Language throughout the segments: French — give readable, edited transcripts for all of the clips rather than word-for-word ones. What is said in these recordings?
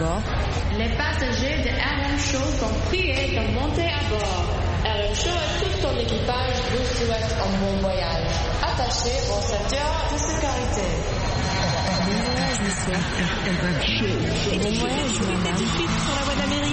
bord. Les passagers de RM Show sont priés de monter à bord. RM Show et tout son équipage vous souhaitent un bon voyage. Attachez vos ceintures de sécurité. Bon voyage, monsieur. RM Show. Bon voyage, madame. Tout de suite sur la voie d'Amérique.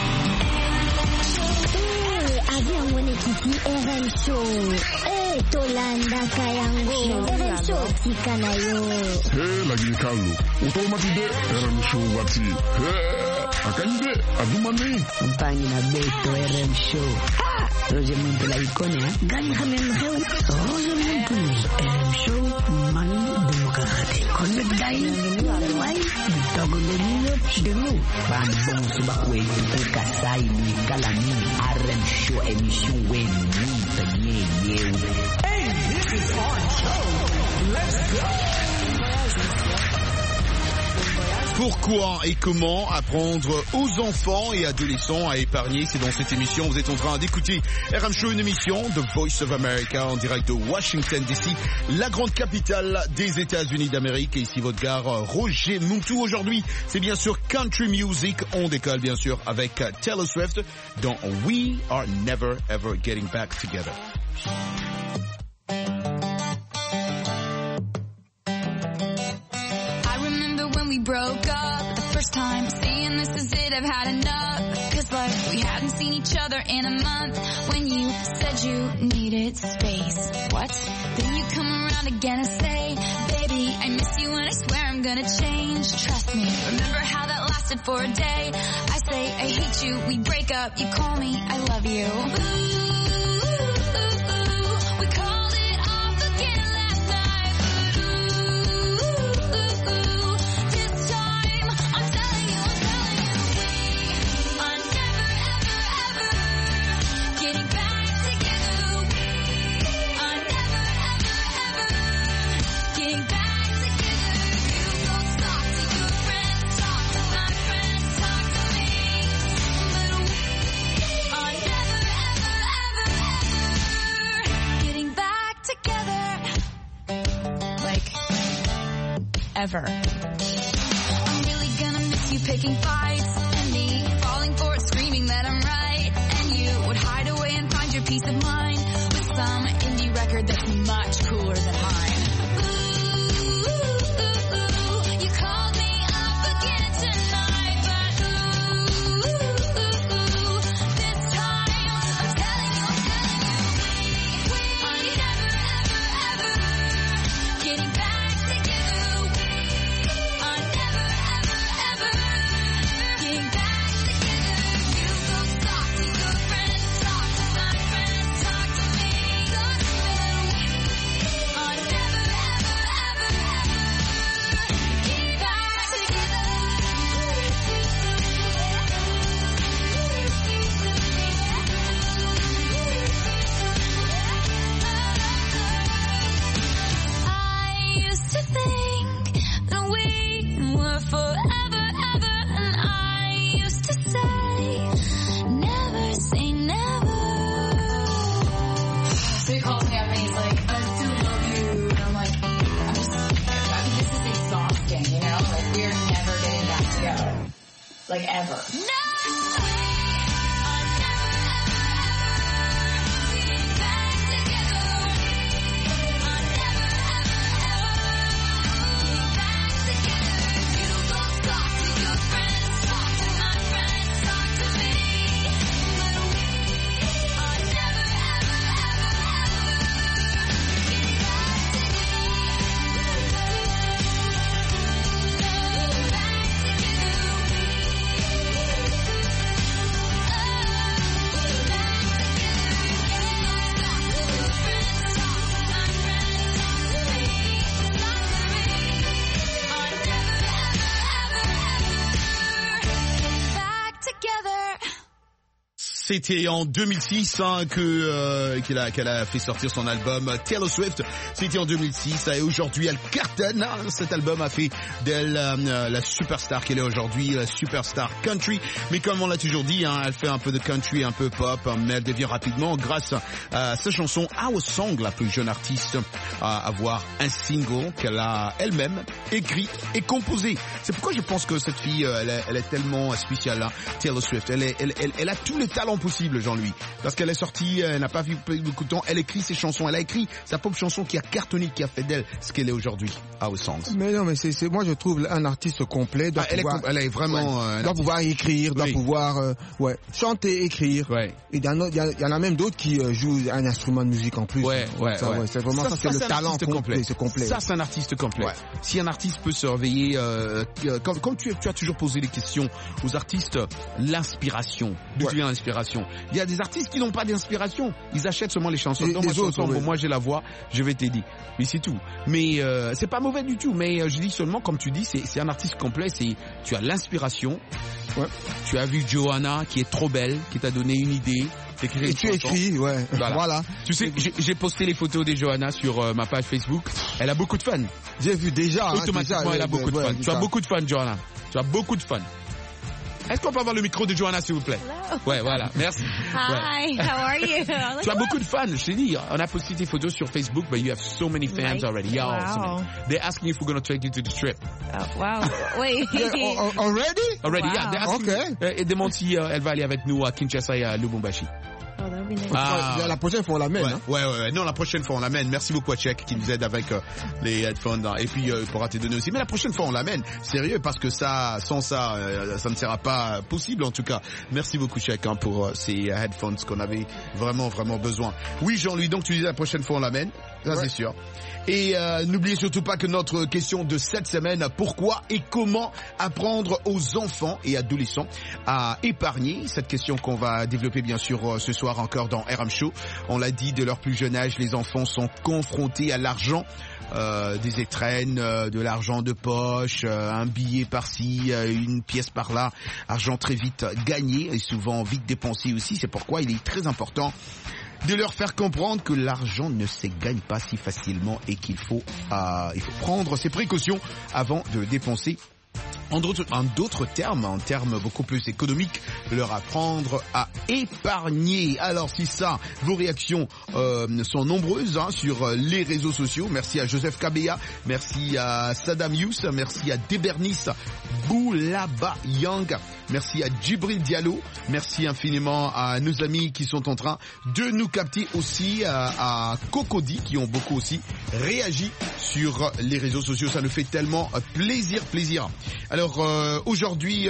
Avion Wenekiti RM Show. Tolanda Kayango. RM Show Tikanayo. Lagi kalu. Utol matide RM Show wati. Akande adumane. Compagni na Beto RM Show. Roger Monte la icona. Gani hamem heu. Roger Monte RM Show mani demokrate. Connect dai. Wai. Togo benino dulu. Ban bon subakwe ku kasai ni kalani RM Show émission wen ni tanye yeu. Hey, this is our show. Let's go. Pourquoi et comment apprendre aux enfants et adolescents à épargner? C'est dans cette émission. Vous êtes en train d'écouter RM Show, une émission de Voice of America en direct de Washington DC, la grande capitale des États-Unis d'Amérique. Et ici votre gars Roger Moutou. Aujourd'hui, c'est bien sûr country music. On décolle bien sûr avec Taylor Swift dans We Are Never Ever Getting Back Together. We broke up the first time, saying this is it, I've had enough. Cause like we hadn't seen each other in a month. When you said you needed space, what? Then you come around again and say, baby, I miss you and I swear I'm gonna change. Trust me, remember how that lasted for a day? I say I hate you, we break up, you call me, I love you. Ooh. Ever. I'm really gonna miss you picking fights and me falling for it, screaming that I'm right. And you would hide away and find your peace of mind with some indie record that's much cooler than mine. Ooh, you called me up again tonight, but this time I'm telling you, we never ever getting back together. Like ever. No! C'était en 2006 qu'elle a fait sortir son album Taylor Swift. C'était en 2006 et aujourd'hui elle cartonne. Cet album a fait d'elle la superstar qu'elle est aujourd'hui, la superstar country. Mais comme on l'a toujours dit, elle fait un peu de country, un peu pop, mais elle devient rapidement grâce à sa chanson Our Song, la plus jeune artiste à avoir un single qu'elle a elle-même écrit et composé. C'est pourquoi je pense que cette fille, elle est tellement spéciale, là, Taylor Swift. Elle a tous les talents possibles, Jean-Louis. Parce qu'elle est sortie, elle n'a pas vu beaucoup de temps, elle écrit ses chansons, elle a écrit sa propre chanson qui a cartonné, qui a fait d'elle ce qu'elle est aujourd'hui, Our Songs. Mais non, mais moi je trouve un artiste complet doit elle est vraiment... doit pouvoir écrire, doit pouvoir chanter, écrire. Ouais. Et il y en a même d'autres qui jouent un instrument de musique en plus. C'est vraiment ça, c'est le talent complet. C'est complet. Ça, c'est un artiste complet. Ouais. Si un artiste peut se réveiller, comme tu as toujours posé les questions aux artistes, l'inspiration. D'où vient l'inspiration? Il y a des artistes qui n'ont pas d'inspiration. Ils achètent seulement les chansons. Moi j'ai la voix, je vais t'aider. Mais c'est tout. Mais c'est pas mauvais du tout. Mais je dis seulement, comme tu dis, c'est un artiste complet. Tu as l'inspiration. Ouais. Tu as vu Johanna qui est trop belle, qui t'a donné une idée. Et tu écris, voilà. Tu sais, j'ai posté les photos de Johanna sur ma page Facebook. Elle a beaucoup de fans. J'ai vu déjà. Automatiquement, elle a beaucoup de fans. Tu as beaucoup de fans, Johanna. Tu as beaucoup de fans. Est-ce qu'on peut avoir le micro de Johanna, s'il vous plaît? Hello. Ouais, voilà. Merci. Hi, how are you? Tu as beaucoup de fans, je t'ai dit. On a posté tes photos sur Facebook, but you have so many fans already. Yeah, wow. They're asking if we're going to take you to the trip. Oh, wow. Wait. Already? Already, wow. yeah. They're asking. Okay. Et demande si elle va aller avec nous à Kinshasa et à Lubumbashi. Oh, that would be nice. La prochaine fois, on l'amène. Ouais. Non, la prochaine fois, on l'amène. Merci beaucoup à Tchèque qui nous aide avec les headphones. Et puis, il pourra te donner aussi. Mais la prochaine fois, on l'amène. Sérieux, parce que sans ça, ça ne sera pas possible, en tout cas. Merci beaucoup, Tchèque, pour ces headphones qu'on avait vraiment, vraiment besoin. Oui, Jean-Louis, donc tu disais la prochaine fois, on l'amène. Ça, c'est sûr. Et n'oubliez surtout pas que notre question de cette semaine, pourquoi et comment apprendre aux enfants et adolescents à épargner? Cette question qu'on va développer bien sûr ce soir encore dans RM Show. On l'a dit, de leur plus jeune âge, les enfants sont confrontés à l'argent. Des étrennes, de l'argent de poche, un billet par-ci, une pièce par-là, argent très vite gagné et souvent vite dépensé aussi. C'est pourquoi il est très important de leur faire comprendre que l'argent ne se gagne pas si facilement et qu'il faut prendre ses précautions avant de le dépenser. En d'autres termes, en termes beaucoup plus économiques, leur apprendre à épargner. Alors si ça, vos réactions sont nombreuses sur les réseaux sociaux. Merci à Joseph Kabea, merci à Saddam Youss, merci à Debernis Boulaba Yang, merci à Djibril Diallo, merci infiniment à nos amis qui sont en train de nous capter aussi, à Cocody qui ont beaucoup aussi réagi sur les réseaux sociaux. Ça nous fait tellement plaisir. Alors aujourd'hui,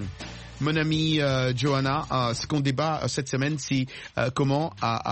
mon ami Johanna, ce qu'on débat cette semaine, c'est comment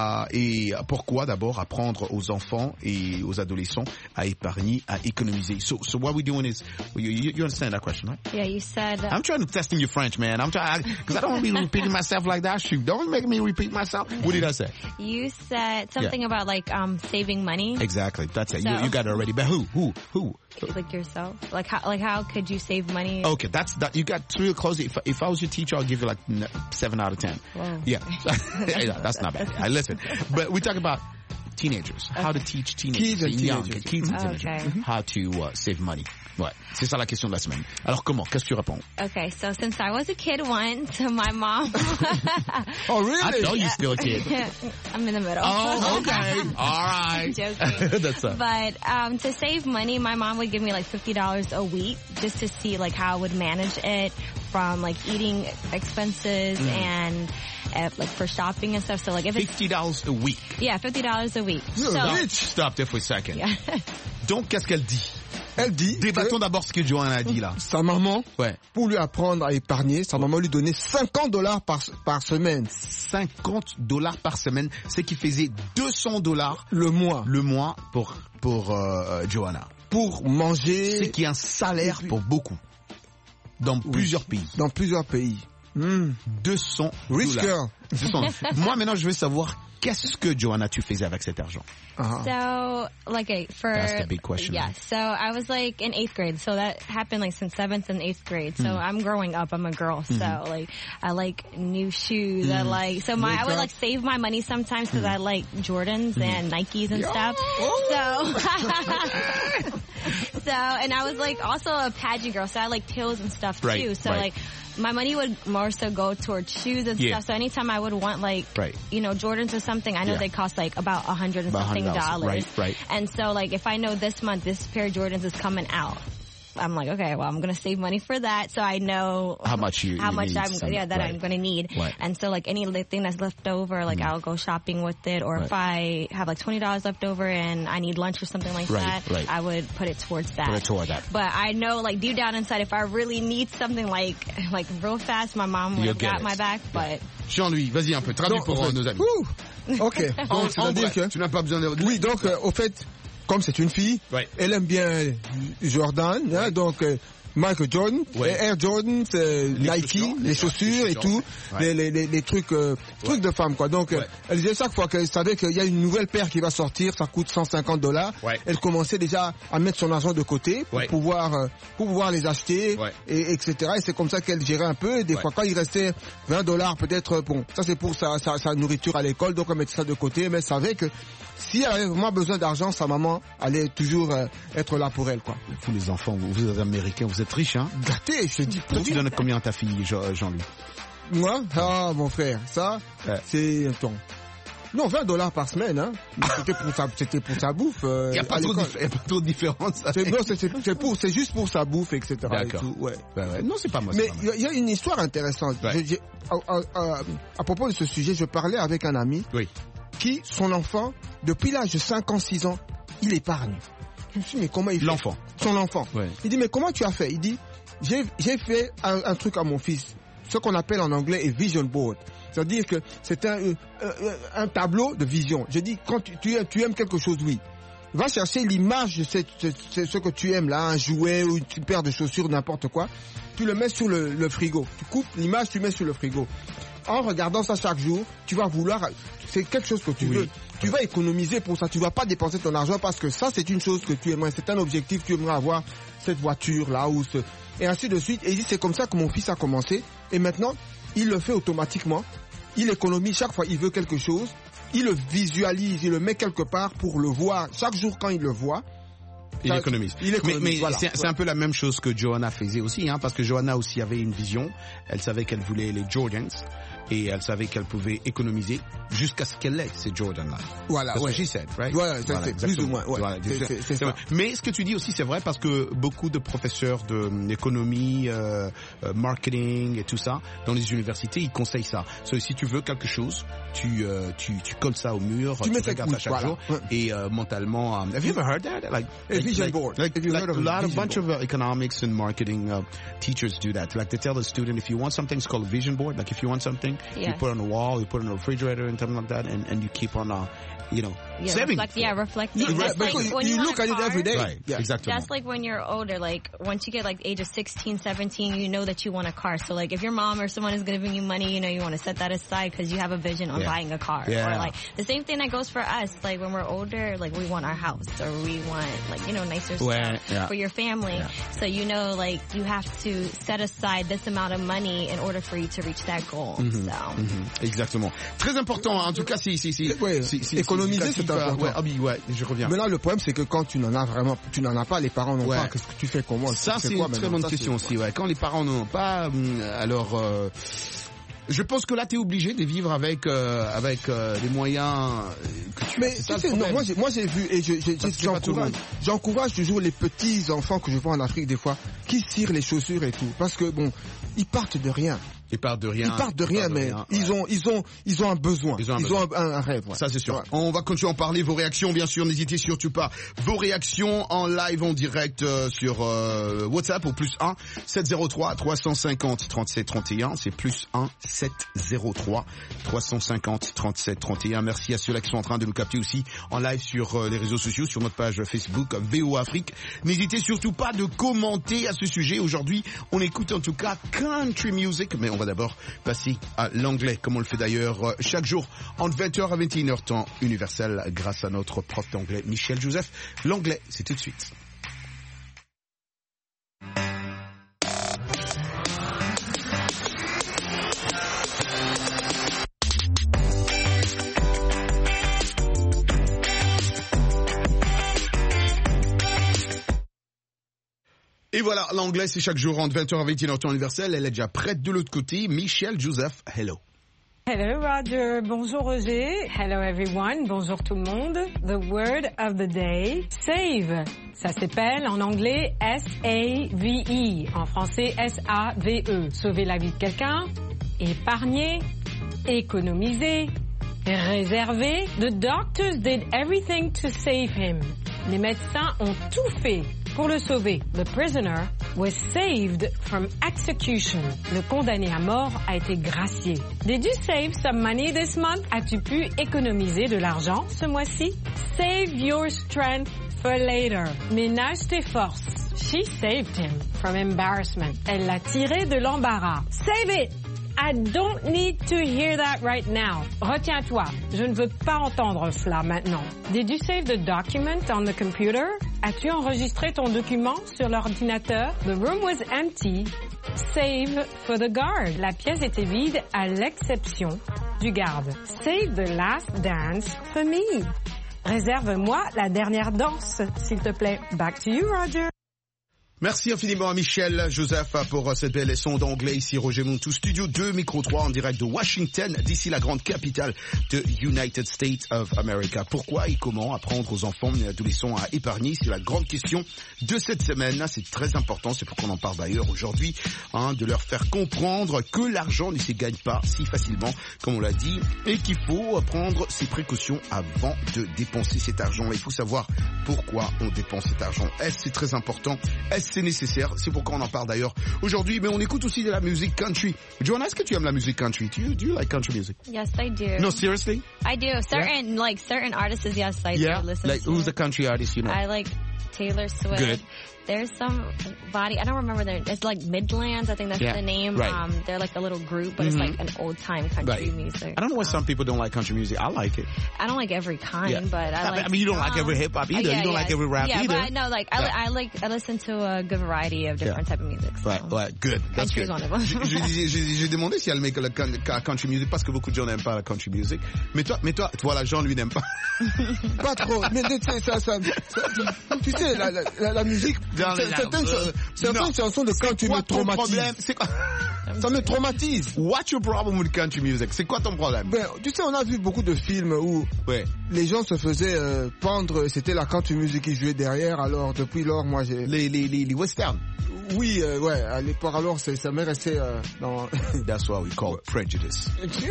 et pourquoi d'abord apprendre aux enfants et aux adolescents à épargner, à économiser. So what we're doing is, you understand that question, right? Yeah, you said... I'm trying to test in your French, man. I'm trying, because I don't want to be repeating myself like that. Shoot, don't make me repeat myself. What did I say? You said something about like saving money. Exactly, that's it. You got it already. But who? Like yourself. Like how could you save money? Okay, that. You got real close. If I was your teacher, I'll give you like 7 out of 10. Whoa. Yeah, that's not bad. Listen, but we talk about teenagers. How to teach teenagers, kids and teenagers, how to save money. Ouais, c'est ça la question de la semaine. Alors comment? Qu'est-ce que tu réponds? Okay, so since I was a kid once, my mom... Oh, really? I know you're still a kid. I'm in the middle. Oh, okay. All right. I'm joking. That's up. But to save money, my mom would give me like $50 a week just to see like how I would manage it, from like eating expenses and like for shopping and stuff. So like if it's $50 a week. Yeah, $50 a week. Stop there for a second. Yeah. Donc qu'est-ce qu'elle dit? Elle dit... Débattons d'abord ce que Johanna a dit là. Sa maman, pour lui apprendre à épargner, sa maman lui donnait $50 par semaine. $50 par semaine, ce qui faisait $200 le mois pour Johanna. Pour manger... C'est qui est un salaire pour beaucoup. Dans plusieurs pays. Dans plusieurs pays. $200. Rich girl. Moi maintenant je veux savoir Qu'est-ce que Joanna tu faisais avec cet argent? So, like, that's the big question. Yeah, so I was like in 8th grade, so that happened like since 7th and 8th grade. So I'm growing up, I'm a girl, so like I like new shoes. I would like save my money sometimes because I like Jordans and Nikes and stuff. So, and I was like also a pageant girl, so I like pills and stuff too. So like my money would more so go towards shoes and stuff. So anytime I would want like, Jordans or something, I know they cost like about $100 and something dollars. Right. And so like if I know this month this pair of Jordans is coming out, I'm like, okay, well, I'm going to save money for that. So I know how much I'm going to need. Right. And so like anything that's left over, like I'll go shopping with it. Or if I have like $20 left over and I need lunch or something like that, I would put it towards that. But I know like deep down inside, if I really need something like real fast, my mom would have got my back. But Jean-Louis, vas-y un peu, traduis pour nos amis. Ok. Donc, c'est-à-dire que tu n'as pas besoin de... Oui, donc au fait, comme c'est une fille, elle aime bien Jordan, hein, donc Michael Jordan, Air Jordan, Nike, les chaussures et tout, les trucs de femmes quoi. Donc elle disait chaque fois qu'elle savait qu'il y a une nouvelle paire qui va sortir, ça coûte $150. Elle commençait déjà à mettre son argent de côté pour pouvoir les acheter et etc. Et c'est comme ça qu'elle gérait un peu. Et des fois quand il restait $20 peut-être, bon, ça c'est pour sa nourriture à l'école, donc elle mettait ça de côté, mais elle savait que si elle avait vraiment besoin d'argent, sa maman allait toujours être là pour elle quoi. Vous les enfants, vous êtes américains, vous êtes riches, hein? Gâté, je te dis. Toi, tu donnes combien à ta fille, Jean-Louis? Moi? Ah, mon frère, ça, c'est un ton. Non, $20 par semaine, hein. C'était pour sa bouffe. Il n'y a pas trop de différence. C'est juste pour sa bouffe, etc. D'accord. Et tout, Non, c'est pas moi. Mais il y a une histoire intéressante. À propos de ce sujet, je parlais avec un ami. Qui, son enfant, depuis l'âge de 5 ans, 6 ans, il épargne. Je me suis dit, mais comment il fait? L'enfant. Son enfant. Il dit, mais comment tu as fait? Il dit, j'ai fait un truc à mon fils, ce qu'on appelle en anglais un vision board. C'est-à-dire que c'est un tableau de vision. J'ai dit, quand tu aimes quelque chose, oui. Va chercher l'image de ce que tu aimes là, un jouet ou une paire de chaussures, n'importe quoi. Tu le mets sur le frigo. Tu coupes l'image, tu mets sur le frigo. En regardant ça chaque jour, tu vas vouloir, c'est quelque chose que tu veux. Tu vas économiser pour ça. Tu vas pas dépenser ton argent parce que ça, c'est une chose que tu aimerais. C'est un objectif. Tu aimerais avoir cette voiture là et ainsi de suite. Et il dit, c'est comme ça que mon fils a commencé. Et maintenant, il le fait automatiquement. Il économise chaque fois. Il veut quelque chose. Il le visualise. Il le met quelque part pour le voir. Chaque jour quand il le voit. Il économise. Mais voilà, c'est un peu la même chose que Joanna faisait aussi, hein, parce que Joanna aussi avait une vision. Elle savait qu'elle voulait les Jordans et elle savait qu'elle pouvait économiser jusqu'à ce qu'elle ait ces Jordans-là. Voilà. That's what she said, right? Voilà, c'est plus ou moins. Voilà, c'est ça. Mais ce que tu dis aussi, c'est vrai parce que beaucoup de professeurs d'économie, marketing et tout ça dans les universités, ils conseillent ça. Si tu veux quelque chose, tu colles ça au mur, tu regardes ça chaque jour et mentalement. Have you ever heard that? Like vision board. A bunch of economics and marketing teachers do that. Like they tell the student, if you want something, it's called a vision board. Like if you want something, you put it on the wall, you put it in the refrigerator and something like that, and you keep on, saving. Reflecting. Because you look at it every day. Right, exactly. That's like when you're older, like once you get like age of 16, 17, you know that you want a car. So like if your mom or someone is giving you money, you want to set that aside because you have a vision on buying a car. Or like the same thing that goes for us. Like when we're older, like we want our house or we want like, nicer stuff for your family. Yeah. So like you have to set aside this amount of money in order for you to reach that goal. Exactement. Très important, en tout cas, économiser, c'est important. Je reviens. Mais là, le problème, c'est que quand tu n'en as pas, les parents n'ont pas, qu'est-ce que tu fais comment? Ça, c'est une très bonne question aussi, Quand les parents n'en ont pas, alors, je pense que là, t'es obligé de vivre avec les moyens que tu as. Mais moi j'ai vu et j'encourage toujours les petits enfants que je vois en Afrique des fois qui tirent les chaussures et tout parce que ils partent de rien. Ils partent de rien, mais ils ont un besoin. Ils ont un rêve. Ça, c'est sûr. Ouais. On va continuer à en parler. Vos réactions, bien sûr, n'hésitez surtout pas. Vos réactions en live, en direct, sur, WhatsApp au +1 703 350 37 31. C'est +1 703 350 37 31. Merci à ceux-là qui sont en train de nous capter aussi en live sur les réseaux sociaux, sur notre page Facebook, VO Afrique. N'hésitez surtout pas de commenter à ce sujet. Aujourd'hui, on écoute en tout cas country music, mais on va d'abord passer à l'anglais, comme on le fait d'ailleurs chaque jour, entre 20h à 21h temps universel, grâce à notre prof d'anglais, Michel Joseph. L'anglais, c'est tout de suite. Et voilà, l'anglais, c'est chaque jour entre 20h à 21h temps universel. Elle est déjà prête de l'autre côté. Michel Joseph, hello. Hello Roger, bonjour Roger, hello everyone, bonjour tout le monde. The word of the day, save. Ça s'appelle en anglais S-A-V-E, en français S-A-V-E. Sauver la vie de quelqu'un, épargner, économiser, réserver. The doctors did everything to save him. Les médecins ont tout fait pour le sauver. The prisoner was saved from execution. Le condamné à mort a été gracié. Did you save some money this month? As-tu pu économiser de l'argent ce mois-ci? Save your strength for later. Ménage tes forces. She saved him from embarrassment. Elle l'a tiré de l'embarras. Save it! I don't need to hear that right now. Retiens-toi, je ne veux pas entendre cela maintenant. Did you save the document on the computer? As-tu enregistré ton document sur l'ordinateur? The room was empty, save for the guard. La pièce était vide à l'exception du garde. Save the last dance for me. Réserve-moi la dernière danse, s'il te plaît. Back to you, Roger. Merci infiniment à Michel Joseph pour cette belle leçon d'anglais ici Roger Montou, Studio 2, Micro 3 en direct de Washington, d'ici la grande capitale de United States of America. Pourquoi et comment apprendre aux enfants et adolescents à épargner? C'est la grande question de cette semaine. C'est très important, c'est pourquoi on en parle d'ailleurs aujourd'hui, de leur faire comprendre que l'argent ne se gagne pas si facilement, comme on l'a dit, et qu'il faut prendre ses précautions avant de dépenser cet argent. Il faut savoir pourquoi on dépense cet argent. Est-ce que c'est très important? Est-ce que c'est nécessaire? C'est pourquoi on en parle d'ailleurs aujourd'hui, mais on écoute aussi de la musique country. Joanna, est-ce que tu aimes la musique country? Do you like country music? Yes, I do. No, seriously? I do. Certain artists, yes, I do listen like, to. Who's the country artist you know? I like Taylor Swift. Good. There's somebody, I don't remember it's like Midlands, I think that's the name. Right. They're like a little group, but it's like an old time country music. I don't know why some people don't like country music. I like it. I don't like every kind, but I like. I mean, you don't like every hip hop either. You don't like every rap either. Yeah, but I know, like, I listen to a good variety of different type of music. So. Right, good. That's good. J'ai demandé si elle aimait la country music parce que beaucoup de gens n'aiment pas la country music. Mais toi, la Jean, lui, n'aime pas. Pas trop. Mais tu sais, la musique, certaines chansons de country me traumatisent. Ça me traumatise. What's your problem with country music? C'est quoi ton problème? Ben, tu sais, on a vu beaucoup de films où les gens se faisaient pendre, c'était la country music qui jouait derrière, alors depuis lors, moi j'ai... Les westerns. Oui, à l'époque, alors ça m'est resté dans... That's what we call prejudice.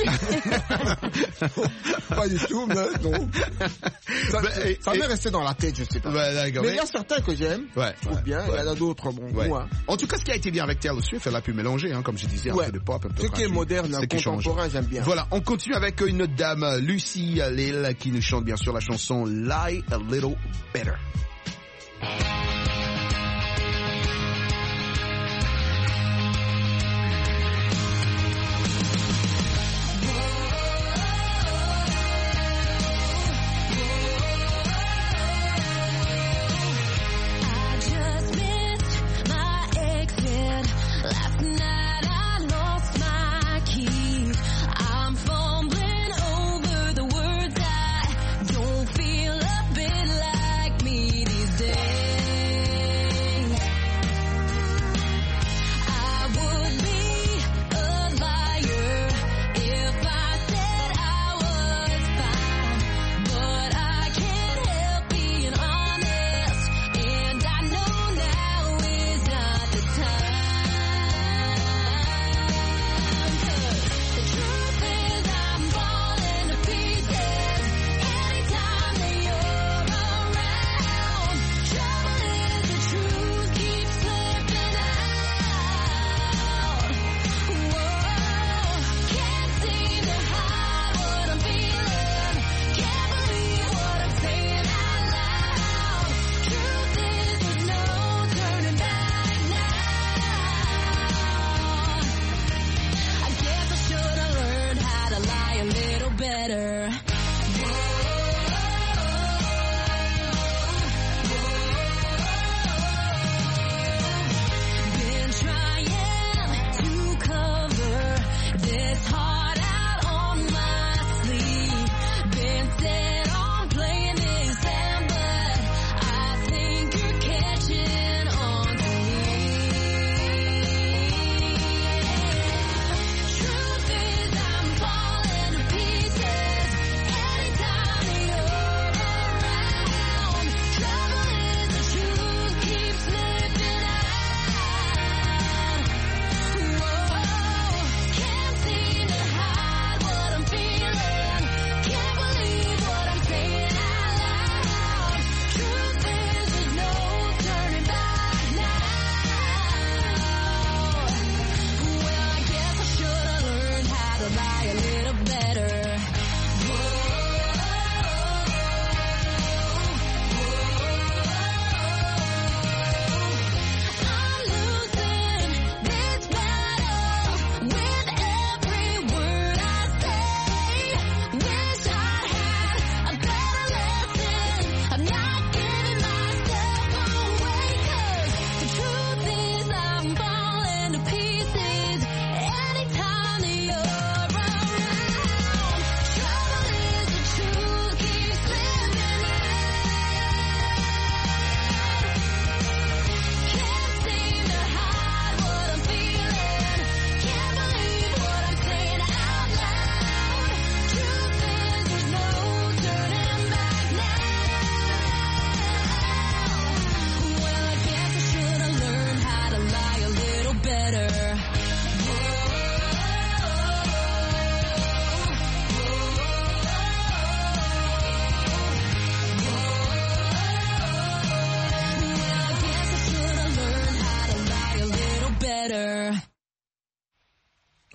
Pas du tout, mais non. Ça m'est resté dans la tête, je sais pas. Mais il y a certains que j'aime, je trouve bien, il y en a d'autres, moins. En tout cas, ce qui a été bien avec Taylor Swift, elle a pu mélanger, comme je disais, un peu de pop, un peu de ce qui est moderne, contemporain, j'aime bien. Voilà, on continue avec une dame, Lucy Lil, qui nous chante bien sûr la chanson Lie a Little Better. Feel a bit like me these days.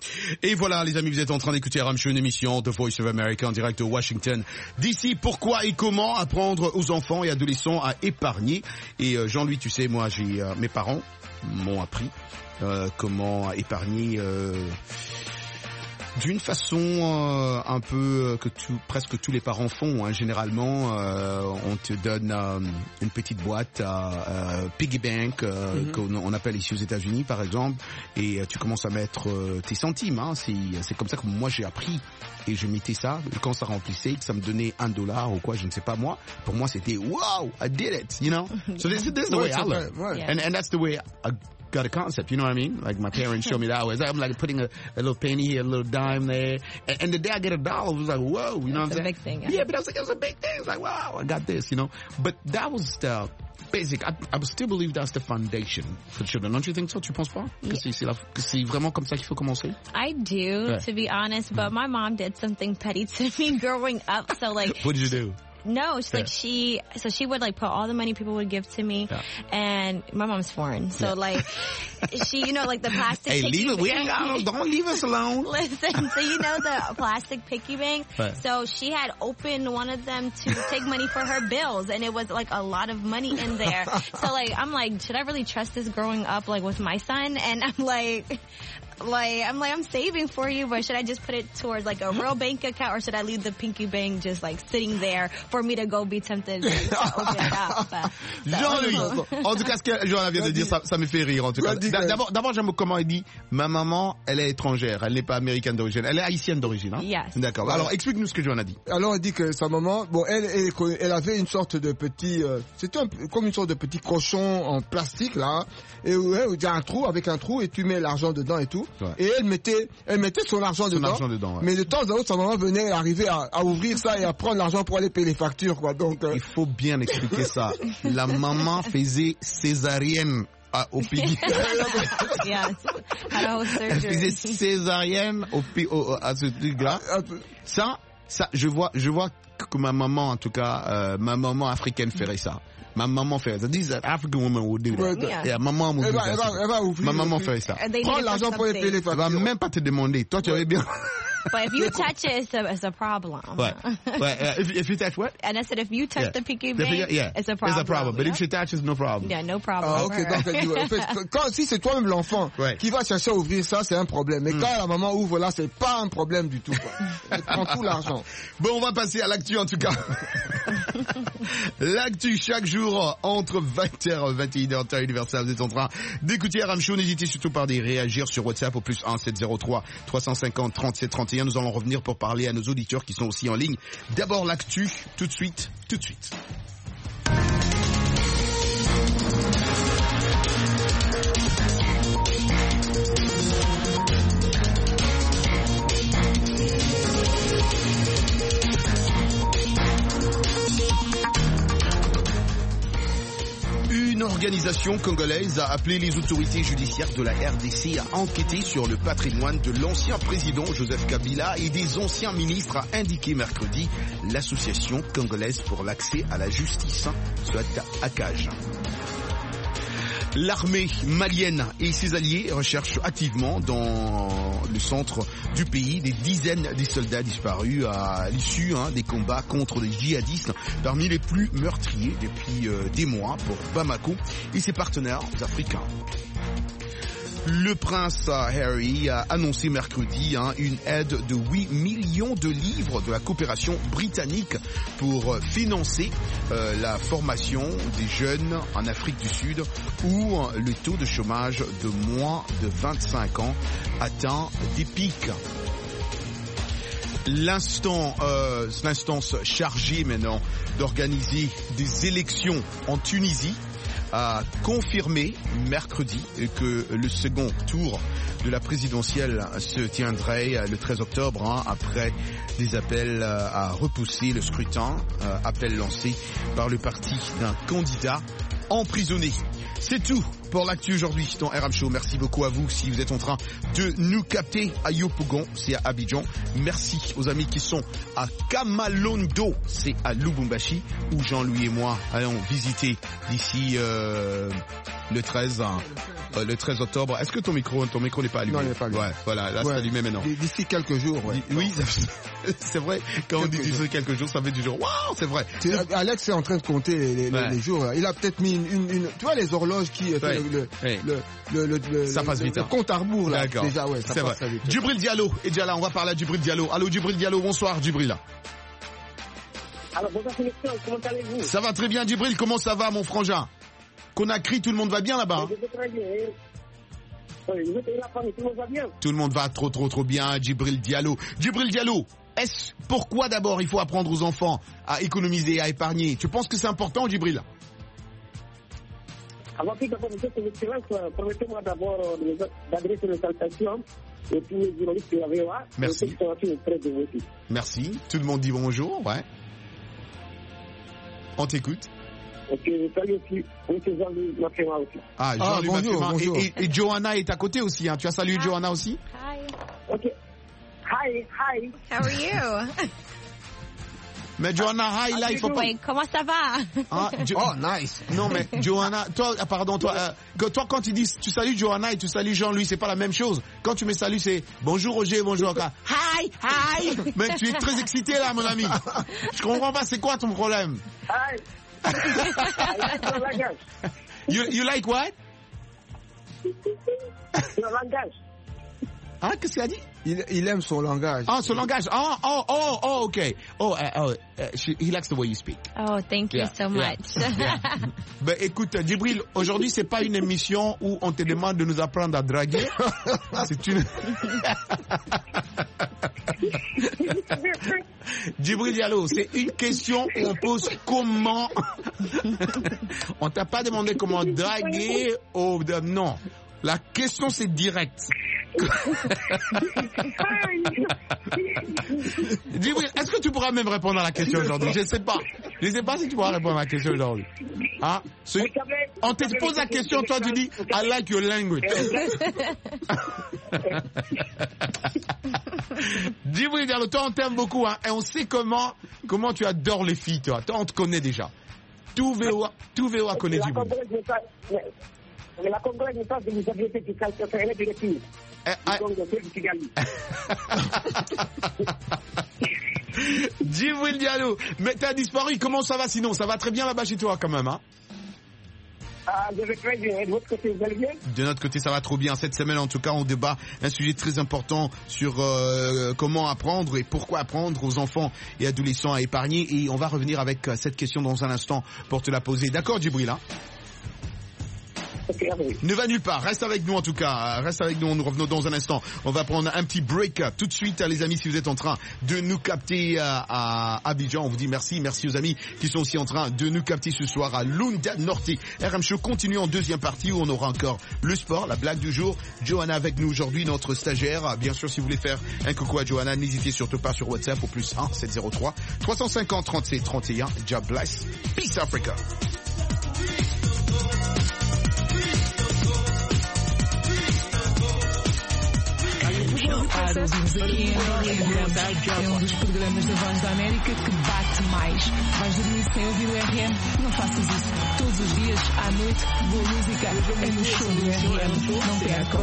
Et voilà, les amis, vous êtes en train d'écouter RM Show, une émission The Voice of America en direct de Washington. D'ici, pourquoi et comment apprendre aux enfants et adolescents à épargner. Et Jean-Louis, tu sais, moi, mes parents m'ont appris comment épargner d'une façon un peu que presque tous les parents font. Hein. Généralement, on te donne une petite boîte piggy bank qu'on appelle ici aux États-Unis, par exemple, et tu commences à mettre tes centimes. Hein. C'est comme ça que moi j'ai appris. Et je mettais ça, et quand ça remplissait, que ça me donnait $1 ou quoi, je ne sais pas moi. Pour moi, c'était wow, I did it, you know. So this is the way I learn, and that's the way I got a concept, you know what I mean? Like my parents showed me that way. I'm like putting a little penny here, a little dime there, and the day I get $1, it was like whoa, you know what I'm saying? It's a big thing. Yeah, but I was like, it was a big thing. It's like wow, I got this, you know. But that was the basic. I still believe that's the foundation for children. Don't you think so? Tu penses pas? Que c'est vraiment comme ça qu'il faut commencer? I do, to be honest, but my mom did something petty to me growing up. So like, what did you do? No, she would like put all the money people would give to me, and my mom's foreign, so like she, you know, like the plastic. Hey, leave it. Don't leave us alone. Listen, so you know the plastic piggy banks. Right. So she had opened one of them to take money for her bills, and it was like a lot of money in there. So like I'm like, should I really trust this growing up like with my son? And I'm like I'm saving for you, but should I just put it towards like a real bank account, or should I leave the piggy bank just like sitting there for me to go be tempted to open it up? Jean-Louis, en tout cas, ce que Johanna vient de dire, ça me fait rire, en tout cas. D'abord, j'aime comment il dit, ma maman, elle est étrangère, elle n'est pas américaine d'origine, elle est haïtienne d'origine, hein? Yes. D'accord. Alors, explique-nous ce que Johanna dit. Alors, elle dit que sa maman, bon, elle avait une sorte de petit, c'était comme une sorte de petit cochon en plastique, là, et où il y a un trou, avec un trou, et tu mets l'argent dedans et tout. Ouais. Et elle mettait son argent dedans. Ouais. Mais de temps en temps, sa maman venait arriver à ouvrir ça et à prendre l'argent pour aller payer les factures, quoi. Donc, il faut bien expliquer ça. La maman faisait césarienne au piggy. Elle faisait césarienne à ce truc-là. Ça, je vois que ma maman, en tout cas, ma maman africaine ferait ça. Ma maman fait ça. These African women would do that. Yeah, maman would do that. Ma maman fait ça. Prends l'argent pour les payer les factures. Elle va même pas te demander. Toi, tu avais bien. But if you touch it, it's a problem. If you touch what? And I said, if you touch the piggy bank, it's a problem. It's a problem. But if she touches, no problem. Yeah, no problem. Ah, ok. Donc, en fait, si c'est toi-même l'enfant qui va chercher à ouvrir ça, c'est un problème. Mais quand la maman ouvre là, c'est pas un problème du tout, quoi. Elle prend tout l'argent. Bon, on va passer à l'actu, en tout cas. L'actu chaque jour entre 20h et 21h temps universel. Vous êtes en train d'écouter RM Show. N'hésitez surtout pas à réagir sur WhatsApp au +1 703 350 37 31. Nous allons revenir pour parler à nos auditeurs qui sont aussi en ligne. D'abord l'actu, tout de suite. Une organisation congolaise a appelé les autorités judiciaires de la RDC à enquêter sur le patrimoine de l'ancien président Joseph Kabila et des anciens ministres, a indiqué mercredi l'association congolaise pour l'accès à la justice, soit ACAJ. L'armée malienne et ses alliés recherchent activement dans le centre du pays des dizaines de soldats disparus à l'issue des combats contre les djihadistes, parmi les plus meurtriers depuis des mois pour Bamako et ses partenaires africains. Le prince Harry a annoncé mercredi une aide de 8 millions de livres de la coopération britannique pour financer la formation des jeunes en Afrique du Sud où le taux de chômage de moins de 25 ans atteint des pics. L'instance chargée maintenant d'organiser des élections en Tunisie a confirmé mercredi que le second tour de la présidentielle se tiendrait le 13 octobre après des appels à repousser le scrutin, appel lancé par le parti d'un candidat emprisonné. C'est tout pour l'actu aujourd'hui dans RM Show. Merci beaucoup à vous si vous êtes en train de nous capter à Yopougon, c'est à Abidjan. Merci aux amis qui sont à Kamalondo, c'est à Lubumbashi, où Jean-Louis et moi allons visiter d'ici le 13 octobre. Est-ce que ton micro n'est pas allumé? Non, il n'est pas allumé. Ouais, voilà, là c'est allumé maintenant. D'ici quelques jours, ouais. Oui, c'est vrai. Quand on dit d'ici quelques jours, ça fait du jour. Waouh, c'est vrai. Alex est en train de compter les jours. Il a peut-être mis une tu vois les horloges qui ça passe vite. Le compte à rebours là. D'accord. Déjà, ouais, ça c'est passe vrai. vite. Djibril Diallo est déjà là. On va parler à Djibril Diallo. Allô, Djibril Diallo. Bonsoir, Djibril. Alors, bonsoir, Sélection. Comment allez-vous? Ça va très bien, Djibril. Comment ça va, mon frangin? Conakry, tout le monde va bien là-bas? Je vais très bien. Oui, vous êtes la famille, tout le monde va bien? Tout le monde va trop bien, Djibril Diallo. Djibril Diallo, pourquoi d'abord il faut apprendre aux enfants à économiser, à épargner? Tu penses que c'est important, Djibril? Avant tout d'abord, monsieur son excellence, permettez-moi d'abord d'adresser une salutation et puis les journalistes de la VOA. Merci. Merci. Tout le monde dit bonjour, ouais. On t'écoute. Ok, je salue aussi monsieur Jean-Louis Mafema aussi. Ah, Jean-Louis Mafema. Bonjour. Et Johanna est à côté aussi, hein. Tu as salué Johanna aussi? Hi. Ok. Hi. How are you? Mais Johanna, hi, là, il faut pas... Wait, comment ça va? Ah, oh, nice. Non, mais Johanna, toi, quand tu dis, tu salues Johanna et tu salues Jean-Louis, c'est pas la même chose. Quand tu me salues, c'est bonjour Roger, bonjour. Hi. Mais tu es très excité là, mon ami. Je comprends pas, c'est quoi ton problème? Hi. You like what? Le langage. Ah, qu'est-ce qu'il a dit? Il aime son langage. Ah, son langage. Oh, okay. He likes the way you speak. Oh, thank you so much. Ben, écoute, Djibril, aujourd'hui, c'est pas une émission où on te demande de nous apprendre à draguer. C'est une... Djibril Diallo, c'est une question où on pose comment... On t'a pas demandé comment draguer ou... Non. La question, c'est direct. Djibril, est-ce que tu pourras même répondre à la question aujourd'hui? Je ne sais pas si tu pourras répondre à la question aujourd'hui. Hein? On te pose la question, toi tu dis I like your language. Djibril Diallo, toi on t'aime beaucoup, hein, et on sait comment tu adores les filles, toi. Toi on te connaît déjà. Tout VOA connaît Djibril. Mais la Congolaise n'est pas que vous aviez été fiscale, elle est de l'équipe. Djibril Diallo, mais t'as disparu, comment ça va sinon? Ça va très bien là-bas chez toi quand même, hein? Je vais très bien. Et de votre côté, vous allez bien? De notre côté, ça va trop bien. Cette semaine, en tout cas, on débat un sujet très important sur comment apprendre et pourquoi apprendre aux enfants et adolescents à épargner. Et on va revenir avec cette question dans un instant pour te la poser. D'accord, Djibril, hein? Ne va nulle part, reste avec nous en tout cas, reste avec nous, nous revenons dans un instant. On va prendre un petit break tout de suite, les amis, si vous êtes en train de nous capter à Abidjan, on vous dit merci aux amis qui sont aussi en train de nous capter ce soir à Lunda Norte. RM Show continue en deuxième partie où on aura encore le sport, la blague du jour. Johanna avec nous aujourd'hui, notre stagiaire. Bien sûr, si vous voulez faire un coucou à Johanna, n'hésitez surtout pas sur WhatsApp au plus 1 703 350 37 31. God bless. Peace Africa. Para ouvirmos aqui em RM, é um dos programas da Voz da América que bate mais. Vais dormir sem ouvir o RM? Não faças isso. Todos os dias, à noite, boa música é no show do RM. Não percam.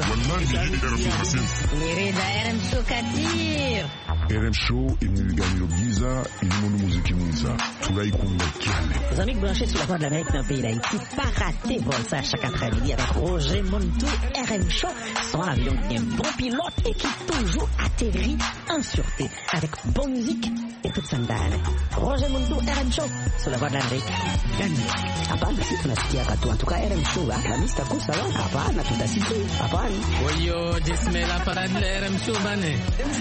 Querida RM Show Katir. RM Show imilingani giza ilimono muziki mwiza tunaikunda cyane. Les amis branchés sur la Voix de l'Amérique dans le pays d'Haïti, pas rater ça chaque après-midi avec Roger Montou, RM Show, son avion qui est un bon pilote et qui toujours atterrit en sûreté avec bonne musique et toute sandale. Roger Montou, RM Show, sur la Voix de l'Amérique. Hapana, si tunasikia katu. En tout cas, RM Show, la mista kusa wa, hapana, tutasikia, hapana. Oyo, jisimela para de RM Show, bane.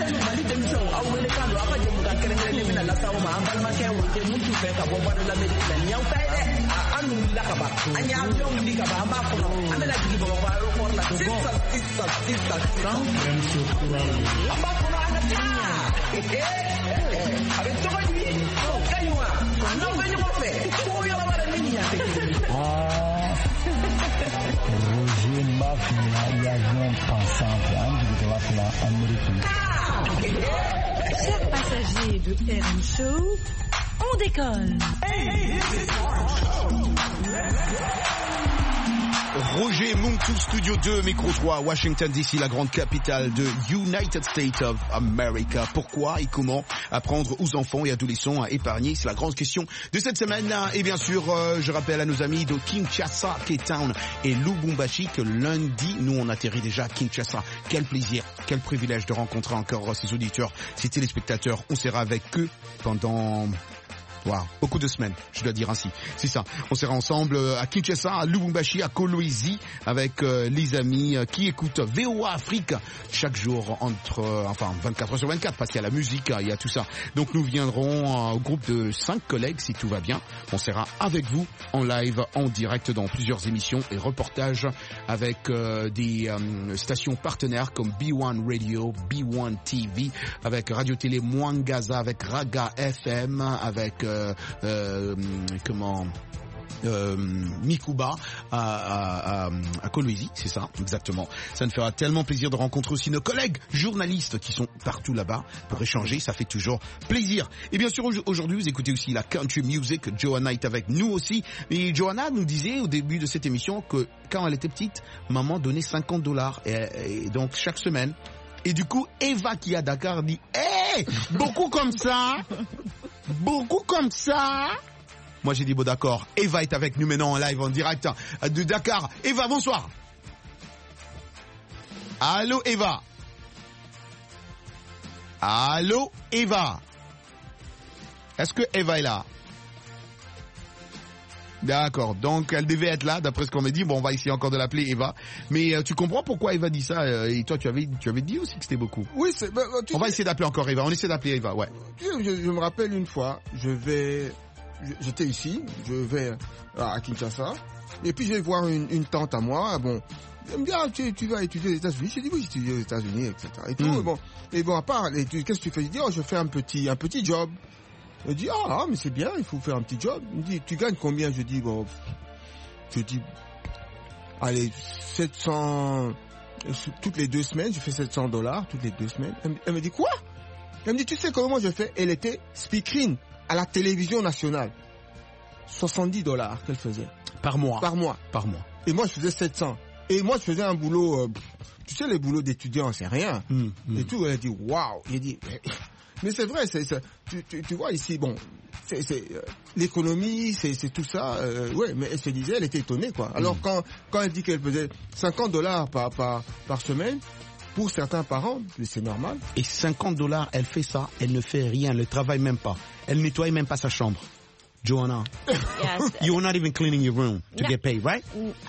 Roger Mafia e avião passante antes de lá pela América. Chers passagers de RM Show, on décolle. Roger Muntu, Studio 2, Micro 3, Washington DC, la grande capitale de United States of America. Pourquoi et comment apprendre aux enfants et adolescents à épargner? C'est la grande question de cette semaine. Et bien sûr, je rappelle à nos amis de Kinshasa, Cape Town et Lubumbashi que lundi, nous on atterrit déjà à Kinshasa. Quel plaisir, quel privilège de rencontrer encore ces auditeurs, ces téléspectateurs. On sera avec eux pendant... Wow, beaucoup de semaines, je dois dire ainsi. C'est ça. On sera ensemble à Kinshasa, à Lubumbashi, à Kolwezi, avec les amis qui écoutent VOA Afrique chaque jour entre, 24 heures sur 24, parce qu'il y a la musique, il y a tout ça. Donc nous viendrons au groupe de 5 collègues, si tout va bien. On sera avec vous en live, en direct dans plusieurs émissions et reportages avec des stations partenaires comme B1 Radio, B1 TV, avec Radio Télé Mwangaza, avec Raga FM, avec Mikuba à Kolwezi, c'est ça, exactement. Ça me fera tellement plaisir de rencontrer aussi nos collègues journalistes qui sont partout là-bas pour échanger, ça fait toujours plaisir. Et bien sûr, aujourd'hui, vous écoutez aussi la country music, Johanna est avec nous aussi. Et Johanna nous disait au début de cette émission que quand elle était petite, maman donnait $50 et donc chaque semaine. Et du coup, Eva qui est à Dakar dit « Hey, beaucoup comme ça !» Beaucoup comme ça. Moi j'ai dit bon d'accord. Eva est avec nous maintenant en live en direct de Dakar. Eva, bonsoir. Allô Eva. Allô Eva. Est-ce que Eva est là? D'accord, donc elle devait être là d'après ce qu'on m'a dit. Bon, on va essayer encore de l'appeler Eva. Mais tu comprends pourquoi Eva dit ça? Et toi tu avais dit aussi que c'était beaucoup. Oui, on va essayer d'appeler encore Eva. On essaie d'appeler Eva, ouais. Je me rappelle une fois, j'étais ici, je vais à Kinshasa, et puis je vais voir une tante à moi. Bon, elle me dit tu vas étudier aux États-Unis. Je dis oui, j'étudie aux États-Unis, etc. Et tout. Bon, à part, qu'est-ce que tu fais? Je dis je fais un petit job. Elle dit mais c'est bien, il faut faire un petit job. Elle me dit tu gagnes combien? Je dis allez 700 toutes les 2 semaines, je fais $700 toutes les 2 semaines. Elle me dit quoi? Elle me dit tu sais comment je fais? Elle était speakerine à la télévision nationale. $70 qu'elle faisait par mois. Et moi je faisais 700. Et moi je faisais un boulot tu sais les boulots d'étudiants c'est rien. Et tout. Elle a dit waouh. Il a dit mais c'est vrai, tu vois ici, bon, c'est l'économie, c'est tout ça, ouais, mais elle se disait, elle était étonnée, quoi. Alors quand elle dit qu'elle faisait $50 par semaine, pour certains parents, c'est normal. Et $50, elle fait ça, elle ne fait rien, elle ne travaille même pas, elle nettoie même pas sa chambre. Johanna, yes. You were not even cleaning your room to get paid, right?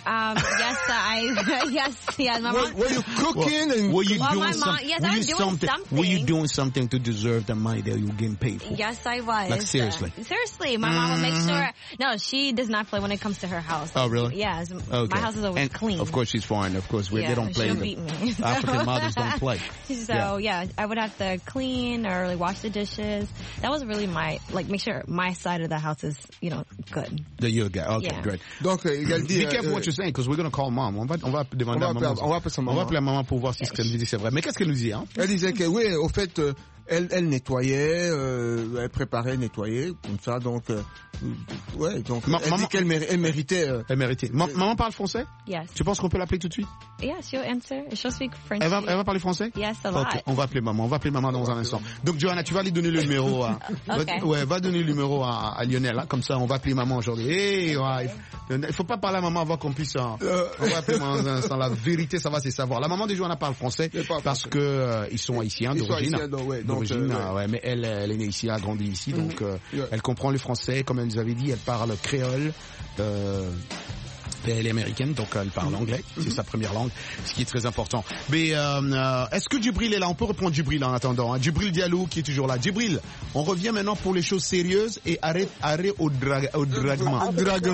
Yes. My mom, were you cooking? Were you doing something? Were you doing something to deserve the money that you were getting paid for? Yes, I was. Like seriously? Seriously, my mom would make sure. No, she does not play when it comes to her house. Oh, really? Yes. Okay. My house is always clean. Of course, she's foreign. Of course, they don't play. She'll beat me. African mothers don't play. So yeah, I would have to clean or like wash the dishes. That was really make sure my side of the house is, good. The you guy. Okay, great. Donc, il dit, be careful what you're saying, because we're going to call mom. On va demander à maman. On va appeler sa maman. On va appeler maman pour voir si ce qu'elle nous dit c'est vrai. Mais qu'est-ce qu'elle nous dit, hein? Elle disait que oui, au fait, elle nettoyait, elle préparait, nettoyait, comme ça, donc, ouais, donc, elle dit qu'elle méritait. Elle méritait. Maman parle français? Yes. Tu penses qu'on peut l'appeler tout de suite? Yeah, she'll answer. She'll speak French. Elle va parler français? Yes, a lot. Okay, on va appeler maman. On va appeler maman dans un instant. Donc, Johanna, tu vas lui donner le numéro à, okay. va donner le numéro à Lionel, hein, comme ça, on va appeler maman aujourd'hui. Hey, ouais, il faut pas parler à maman avant qu'on puisse, on va appeler maman dans un instant. La vérité, ça va, c'est savoir. La maman de Johanna parle français parce que, ils sont haïtiens d'origine. Ouais, mais elle est née ici, elle a grandi ici, donc, elle comprend le français, comme elle nous avait dit, elle parle créole, elle est américaine, donc elle parle anglais, c'est sa première langue, ce qui est très important. Mais est-ce que Djibril est là? On peut reprendre Djibril en attendant. Hein. Djibril Diallo qui est toujours là. Djibril, on revient maintenant pour les choses sérieuses et arrête au draguement.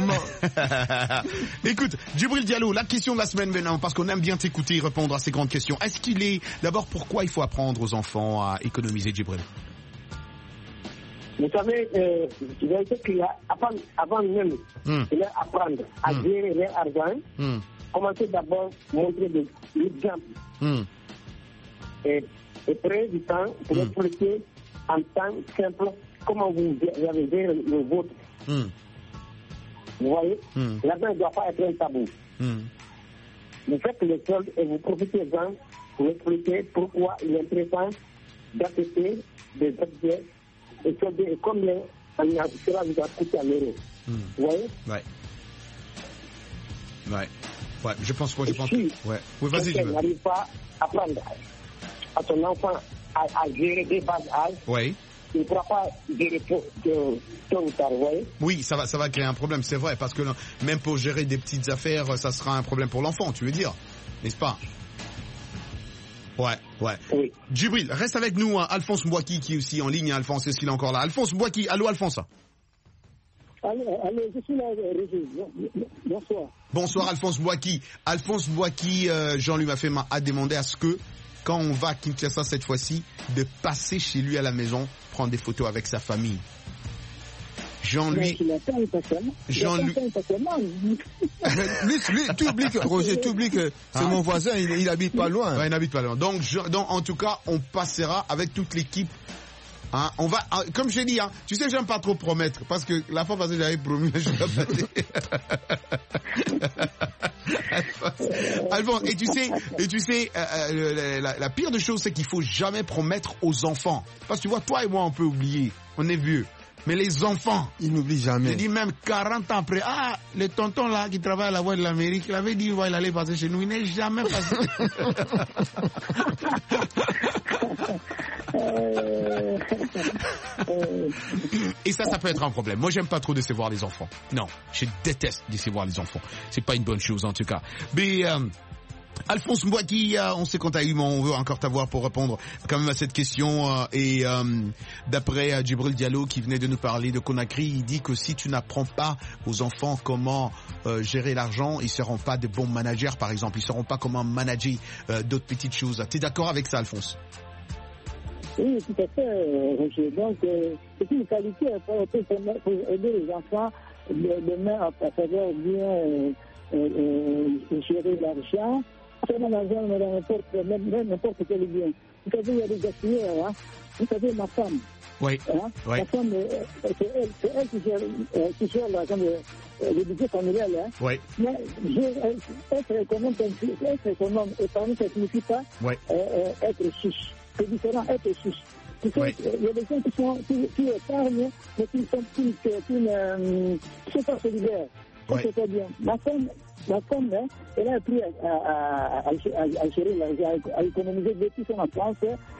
Écoute, Djibril Diallo, la question de la semaine maintenant, parce qu'on aime bien t'écouter et répondre à ces grandes questions. Est-ce qu'il est... D'abord, pourquoi il faut apprendre aux enfants à économiser, Djibril? Vous savez, il y a été qu'il y a, avant même de leur apprendre à gérer leur argent, commencez d'abord à montrer l'exemple. Et après du temps, pour expliquer en temps simple comment vous avez géré le vôtre. Vous voyez, l'argent ne doit pas être un tabou. vous faites les soldes et vous profitez-en pour expliquer pourquoi il est intéressant d'acheter des objets et solder et combien cela vous a coûté à l'euro. Vous voyez? Ouais, je pense. Si Ouais. Oui, vas-y, tu n'arrives pas à apprendre à ton enfant à gérer des bas âges, il ne pourra pas gérer tôt ou tard, vous voyez? Oui, ça va créer un problème, c'est vrai, parce que même pour gérer des petites affaires, ça sera un problème pour l'enfant, tu veux dire, n'est-ce pas? Ouais. Oui. Djibril, reste avec nous, hein, Alphonse Mbouaki qui est aussi en ligne. Alphonse, est-ce qu'il est encore là? Alphonse Mbouaki, allô Alphonse. Allô, je suis là, Régis. Bonsoir. Bonsoir Alphonse Mbouaki. Alphonse Mbouaki, Jean-Louis Mafema a demandé à ce que, quand on va à Kinshasa cette fois-ci, de passer chez lui à la maison, prendre des photos avec sa famille. Jean-Louis. Tu oublies que, Roger, c'est mon voisin, il habite pas loin. Ouais, il n'habite pas loin. Donc, en tout cas, on passera avec toute l'équipe. Hein, on va, comme j'ai dit, hein, tu sais, j'aime pas trop promettre, parce que la fois passée, j'avais promis, je vais passer. Alphonse, et tu sais, la pire des choses, c'est qu'il faut jamais promettre aux enfants. Parce que tu vois, toi et moi, on peut oublier. On est vieux. Mais les enfants, ils n'oublient jamais. Je dis même 40 ans après, le tonton là qui travaille à la Voix de l'Amérique, il avait dit il allait passer chez nous, il n'est jamais passé. Et ça peut être un problème. Moi, j'aime pas trop décevoir les enfants. Non, je déteste décevoir les enfants. C'est pas une bonne chose en tout cas. Mais Alphonse Mbouaki, on sait qu'on t'a eu, mais on veut encore t'avoir pour répondre quand même à cette question. Et d'après Djibril Diallo qui venait de nous parler de Conakry, il dit que si tu n'apprends pas aux enfants comment gérer l'argent, ils seront pas de bons managers, par exemple. Ils sauront pas comment manager d'autres petites choses. Tu es d'accord avec ça, Alphonse? Oui, tout à fait, Roger. Donc, c'est une qualité pour aider les enfants demain à savoir bien gérer l'argent. Seulement l'argent, n'importe quel bien. Vous savez, il y a des gaspilleurs. Hein? Vous savez, ma femme. Oui. Hein? Oui. Ma femme, c'est elle qui gère l'argent le budget familial. Hein? Oui. Mais être économe, épargner, ça ne signifie pas être chiche. C'est différent, être chiche. Il y a des gens qui épargnent, mais qui ne sont pas solidaires. Ça, c'est très bien. Ma femme, elle a appris à gérer l'argent, à économiser depuis son enfance.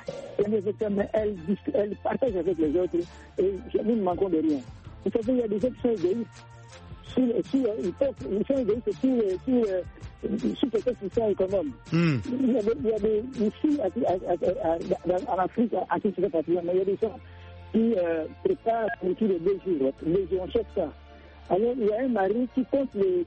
Elle partage avec les autres et nous ne manquons de rien. Vous savez, il y a des gens qui sont égoïstes. Ils sont égoïstes sur quelqu'un qui sont économes. Il y a des ici en Afrique, à qui c'est pas bien, mais il y a des gens qui préparent pour tous les 2 jours. Les gens chaque ça. Alors, il y a un mari qui compte les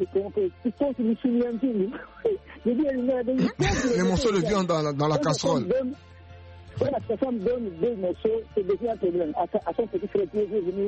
morceaux de viande dans la casserole. Voilà, sa femme donne 2 morceaux, c'est déjà un problème. À son petit frère qui est venu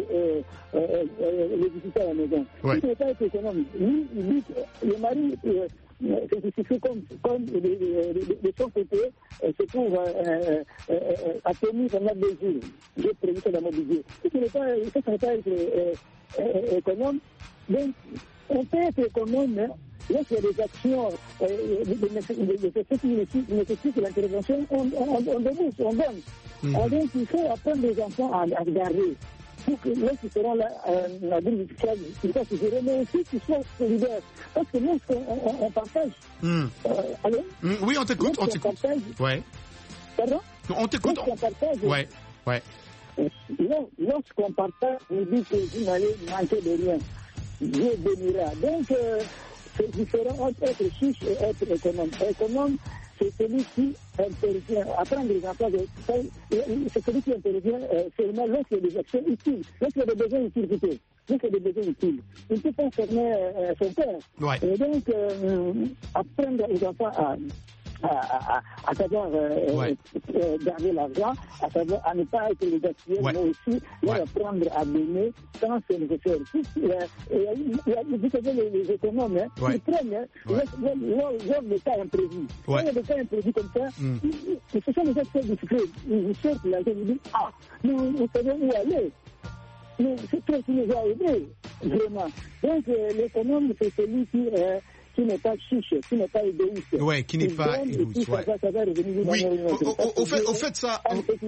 le visiter à la maison. Il n'est pas être économe. Lui, il dit que le mari se justifie comme de son côté, c'est pour atteindre pendant 2 jours. J'ai prévu ça dans mon budget. Ça ne peut pas être économe. Donc, on peut être économe, mais lorsqu'il y a des actions, ceux qui nécessitent l'intervention, on débouche, on donne. Donc, il faut apprendre les enfants à garder. Pour que lorsqu'ils seront là, la ville fiscale, ils soient suggérés, mais aussi qu'ils soient solidaires. Parce que lorsqu'on partage. Allô? Oui, on t'écoute. Ouais. Pardon? On t'écoute. Lorsqu'on partage. Ouais. Lorsqu'on partage, on dit que vous n'allez manquer de rien. Dieu bénira. Donc, c'est différent entre être chiche et être économe. Économe, c'est celui qui intervient. Apprendre les enfants, c'est celui qui intervient seulement lorsqu'il y a des actions utiles, lorsqu'il y a des besoins utiles plutôt. Lorsqu'il y a des besoins utiles. Il ne peut pas fermer son cœur. Et donc, apprendre aux enfants à savoir garder l'argent, à savoir à ne pas être les gaspillés, mais aussi leur apprendre à donner quand c'est nécessaire. Vous savez, les économes, ils prennent lors des cas imprévus. Quand il y a des cas imprévus comme ça, ce sont des acteurs difficiles. Ils vous sortent la gueule, ils disent nous savons où aller. C'est toi qui nous a aidés, vraiment. Donc, l'économe, c'est celui qui qui n'est pas chiche, qui n'est pas égoïste. Ouais, qui n'est pas égoïste. Ouais. Ça va revenir oui, au fait, ça.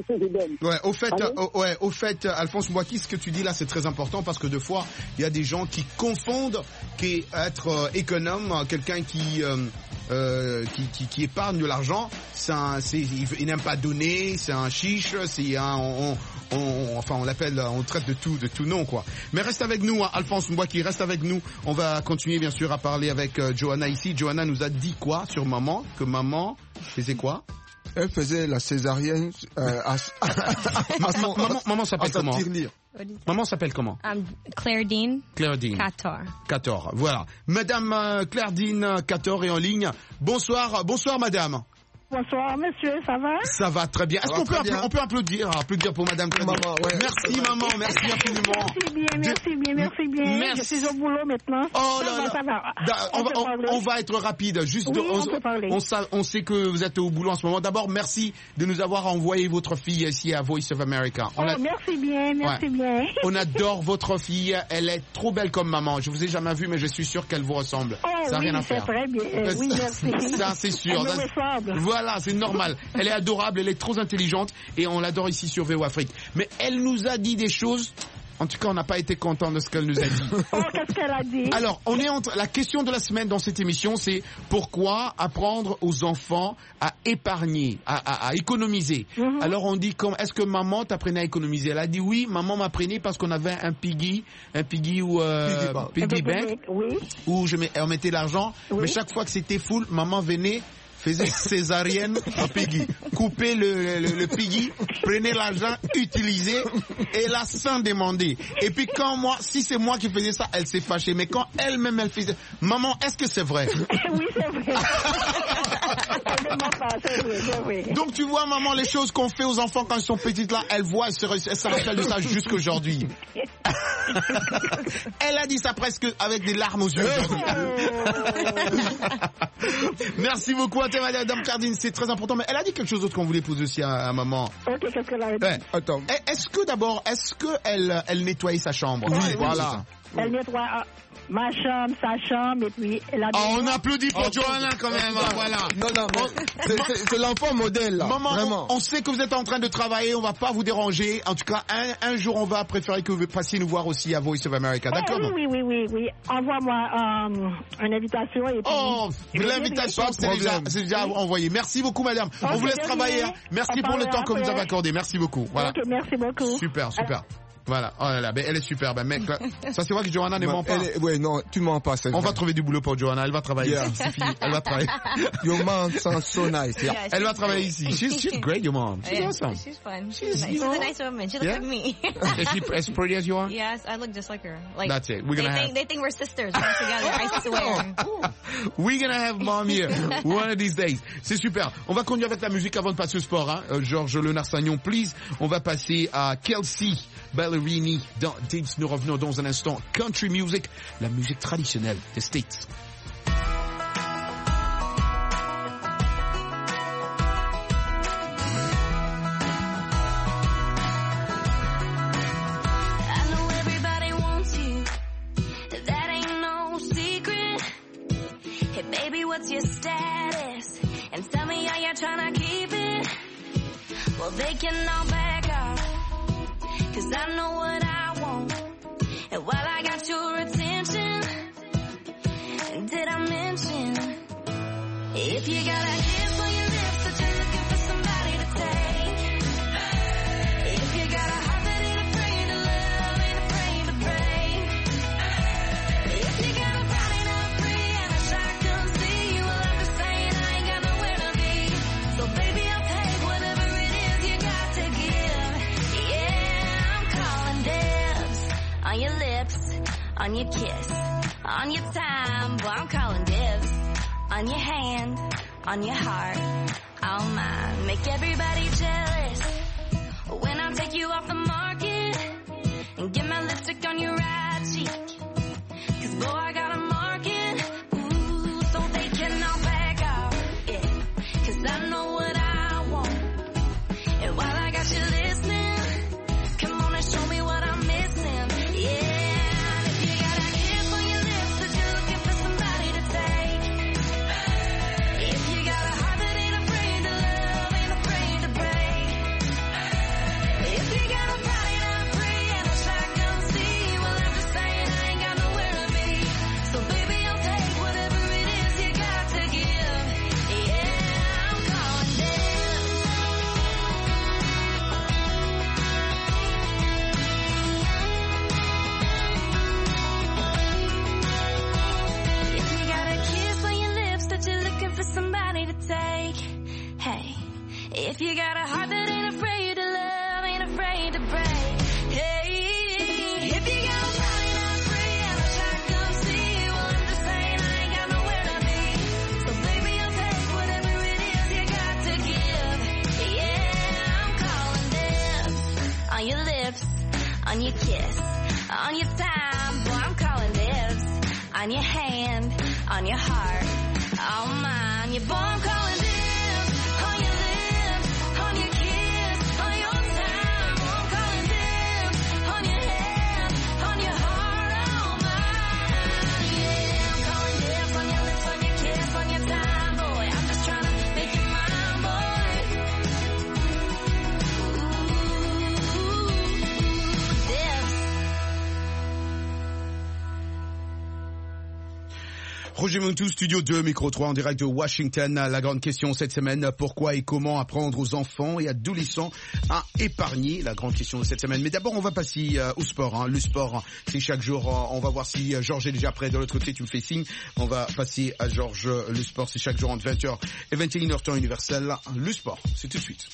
Au fait, Alphonse Mbouaki, ce que tu dis là, c'est très important parce que deux fois, il y a des gens qui confondent qu'être économe, quelqu'un qui épargne de l'argent, il n'aime pas donner, c'est un chiche, c'est on l'appelle, on traite de tout nom, quoi. Mais reste avec nous, hein, Alphonse Mbouaki, reste avec nous. On va continuer, bien sûr, à parler avec Johanna ici. Johanna nous a dit quoi sur maman? Que maman faisait quoi? Elle faisait la césarienne maman s'appelle comment? Maman s'appelle comment? Claire Dean. Claire Dean. 14, voilà. Madame Claire Dean, 14 est en ligne. Bonsoir madame. Bonsoir, monsieur, ça va? Ça va très bien. Est-ce qu'on peut applaudir pour madame Claire Dean? Maman, ouais. Merci maman, merci infiniment. Merci bien. Merci. Je suis au boulot maintenant. Oh là là. On va être rapide. Juste, on sait que vous êtes au boulot en ce moment. D'abord, merci de nous avoir envoyé votre fille ici à Voice of America. Merci bien. On adore votre fille. Elle est trop belle comme maman. Je vous ai jamais vu, mais je suis sûr qu'elle vous ressemble. Ça n'a rien à faire. Très bien. Oui, merci. Ça, c'est sûr. Elle me ressemble. Voilà, c'est normal. Elle est adorable, elle est trop intelligente et on l'adore ici sur VO Afrique. Mais elle nous a dit des choses. En tout cas, on n'a pas été content de ce qu'elle nous a dit. Qu'est-ce qu'elle a dit? Alors, la question de la semaine dans cette émission, c'est pourquoi apprendre aux enfants à épargner, à économiser. Alors, on dit est-ce que maman t'apprenait à économiser? Elle a dit oui, maman m'apprenait parce qu'on avait un piggy ou piggy bank, où on mettait l'argent, mais chaque fois que c'était full, maman venait, faisait césarienne en piggy. Coupez le piggy, prenez l'argent, utilisez, et là, sans demander. Et puis si c'est moi qui faisais ça, elle s'est fâchée. Mais quand elle-même, elle faisait, maman, est-ce que c'est vrai? Oui, c'est vrai. C'est vrai. Donc, tu vois, maman, les choses qu'on fait aux enfants quand ils sont petites là, elle voit, elle se rappelle de ça jusqu'aujourd'hui. Elle a dit ça presque avec des larmes aux yeux aujourd'hui. Merci beaucoup à Madame Cardine, c'est très important. Mais elle a dit quelque chose d'autre qu'on voulait poser aussi à maman. Ok, qu'est-ce qu'elle a dit? Attends. Est-ce qu'elle nettoyait sa chambre? Oui, voilà. Elle nettoie ma chambre, sa chambre, et puis elle a... on applaudit pour Johanna quand même, voilà. Non, c'est l'enfant modèle, là. Maman, vraiment. On sait que vous êtes en train de travailler, on va pas vous déranger. En tout cas, un jour, on va préférer que vous passiez nous voir aussi à Voice of America, d'accord? Oui. Envoie-moi une invitation. Et puis... l'invitation, c'est déjà envoyé. Merci beaucoup, madame. On vous laisse travailler. Merci pour le temps que vous nous avez accordé. Merci beaucoup. Voilà. Ok, merci beaucoup. Super. Voilà, oh là là, elle est super, mec. Ça c'est vrai que Johanna ne ment pas. Ouais, non, tu mens pas. On va trouver du boulot pour Johanna, elle va travailler ici, c'est fini, elle va travailler. Your mom sounds so nice. Yeah, elle va travailler ici. She's great, your mom. She's awesome. She's fun. She's a nice woman. She looks like me. Is she as pretty as you are? Yes, I look just like her. Like, that's it. They think we're sisters. We're together. I swear. We're gonna have mom here one of these days. C'est super. On va continuer avec la musique avant de passer au sport. Hein. Georges Lenard-Sagnon, please. On va passer à Kelsey Ballerini dans Dance. Nous revenons dans un instant. Country music, la musique traditionnelle des States. What's your status? And tell me how you're trying to keep it. Well, they can all back off, 'cause I know what I want. And while I got your attention, did I mention, if you got a kiss on your lips that you're looking for somebody to take, if you got a heart that ain't afraid to love, ain't afraid to break, if you got a body not free and a shotgun seat, well, I'm just saying I ain't got nowhere to be. So baby, I'll take whatever it is you got to give. Yeah, I'm calling dibs on your lips, on your kiss, on your time. Boy, I'm calling dibs on your hand, on your heart, on mine. Make everybody jealous when I take you off the market and get my lipstick on your right cheek. 'Cause boy, I got a market, ooh, so they can all back off, yeah. 'Cause I know what I want. And while I got you listening, come on and show me what I'm missing, yeah. If you got a kiss on your lips that you're looking for somebody to take, heart that ain't afraid to love, ain't afraid to break. Hey, if you got a mind I'm free and I try to come see, well I'm just saying I ain't got nowhere to be. So baby I'll take whatever it is you got to give. Yeah, I'm calling dibs on your lips, on your kiss, on your time. Boy, I'm calling dibs on your hand, on your heart, on mine. Your boy, I'm calling dibs on your lips, on your kiss, on your time. Boy, I'm calling dibs on your hand, on your heart, on mine. Yeah, I'm calling dibs on your lips, on your kiss, on your time. Boy, I'm just trying to make you mine, boy. Dibs. Roger Montou, Studio 2, Micro 3, en direct de Washington. La grande question cette semaine, pourquoi et comment apprendre aux enfants et adolescents à épargner? La grande question de cette semaine. Mais d'abord, on va passer au sport. Hein. Le sport, c'est chaque jour. On va voir si Georges est déjà prêt. De l'autre côté, tu me fais signe. On va passer à Georges. Le sport, c'est chaque jour entre 20h et 21h temps universel. Le sport, c'est tout de suite.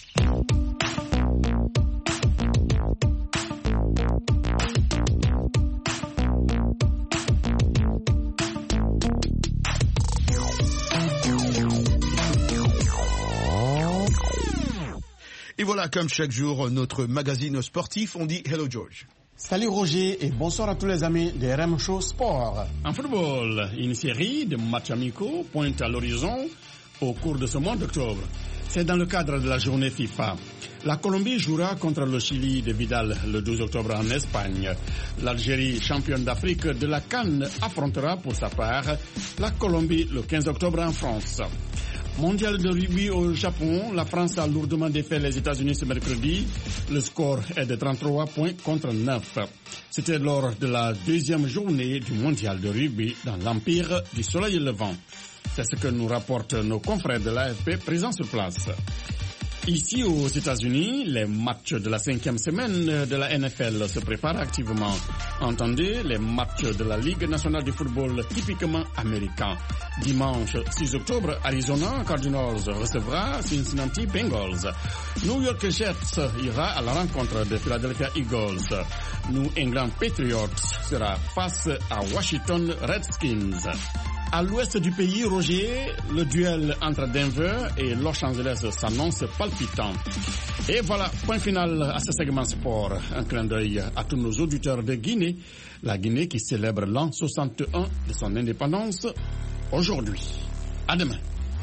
Et voilà, comme chaque jour, notre magazine sportif, on dit Hello George. Salut Roger et bonsoir à tous les amis de RM Show Sport. En football, une série de matchs amicaux pointe à l'horizon au cours de ce mois d'octobre. C'est dans le cadre de la journée FIFA. La Colombie jouera contre le Chili de Vidal le 12 octobre en Espagne. L'Algérie, championne d'Afrique de la CAN, affrontera pour sa part la Colombie le 15 octobre en France. Mondial de rugby au Japon, la France a lourdement défait les États-Unis ce mercredi. Le score est de 33 points contre 9. C'était lors de la deuxième journée du mondial de rugby dans l'Empire du Soleil Levant. C'est ce que nous rapportent nos confrères de l'AFP présents sur place. Ici aux États-Unis, les matchs de la 5e semaine de la NFL se préparent activement. Entendez les matchs de la Ligue nationale de football typiquement américain. Dimanche 6 octobre, Arizona Cardinals recevra Cincinnati Bengals. New York Jets ira à la rencontre de Philadelphia Eagles. New England Patriots sera face à Washington Redskins. À l'ouest du pays, Roger, le duel entre Denver et Los Angeles s'annonce palpitant. Et voilà, point final à ce segment sport. Un clin d'œil à tous nos auditeurs de Guinée. La Guinée qui célèbre l'an 61 de son indépendance aujourd'hui. À demain.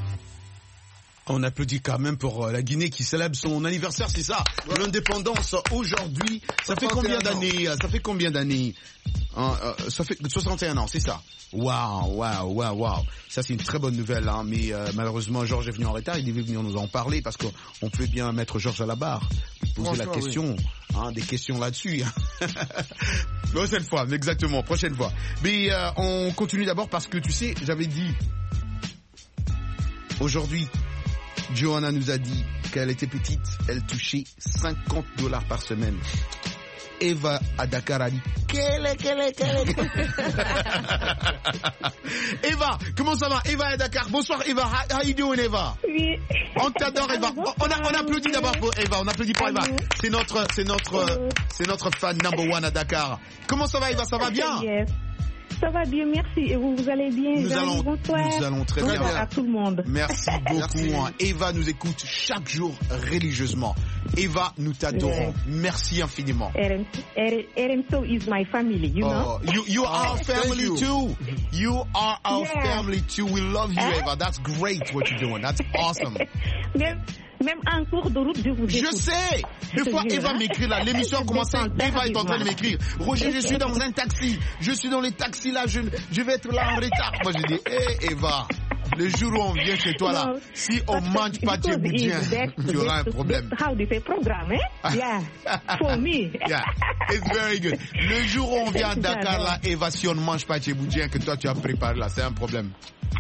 On applaudit quand même pour la Guinée qui célèbre son anniversaire, c'est ça, l'indépendance aujourd'hui. Ça fait combien d'années? Ça fait combien d'années? Ça fait 61 ans, c'est ça. Waouh. Ça c'est une très bonne nouvelle, hein. Mais malheureusement Georges est venu en retard, il devait venir nous en parler parce qu'on peut bien mettre Georges à la barre, lui poser la question, hein, des questions là-dessus. Non, cette fois, exactement, prochaine fois. Mais on continue d'abord parce que tu sais, j'avais dit aujourd'hui, Johanna nous a dit qu'elle était petite, elle touchait $50 par semaine. Eva à Dakar a dit Eva, comment ça va? Eva à Dakar. Bonsoir Eva. How you doing Eva? Oui. On t'adore Eva. On applaudit d'abord pour Eva. On applaudit pour Eva. C'est notre fan number one à Dakar. Comment ça va Eva? Ça va bien? Yes. Ça va bien, merci. Et vous allez bien? Nous allons très bien. Bonsoir à tout le monde. Merci beaucoup. Eva nous écoute chaque jour religieusement. Eva, nous t'adorons. Merci infiniment. RMSO is my family, you know. You are our family too. You are our family too. We love you, Eva. That's great what you're doing. That's awesome. Même en cours de route, je vous écoute. Je sais. Des fois, Eva m'écrit là. L'émission a commencé. Eva est en train de m'écrire. Roger, je suis dans un taxi. Je suis dans les taxis là. Je vais être là en retard. Moi, je dis, hé, Eva. Le jour où on vient chez toi là, si on mange pas tes boudins, tu auras un problème. How do you say program, eh? Yeah. For me. Yeah. It's very good. Le jour où on vient à Dakar là, Eva, si on ne mange pas tes boudins que toi tu as préparé là, c'est un problème.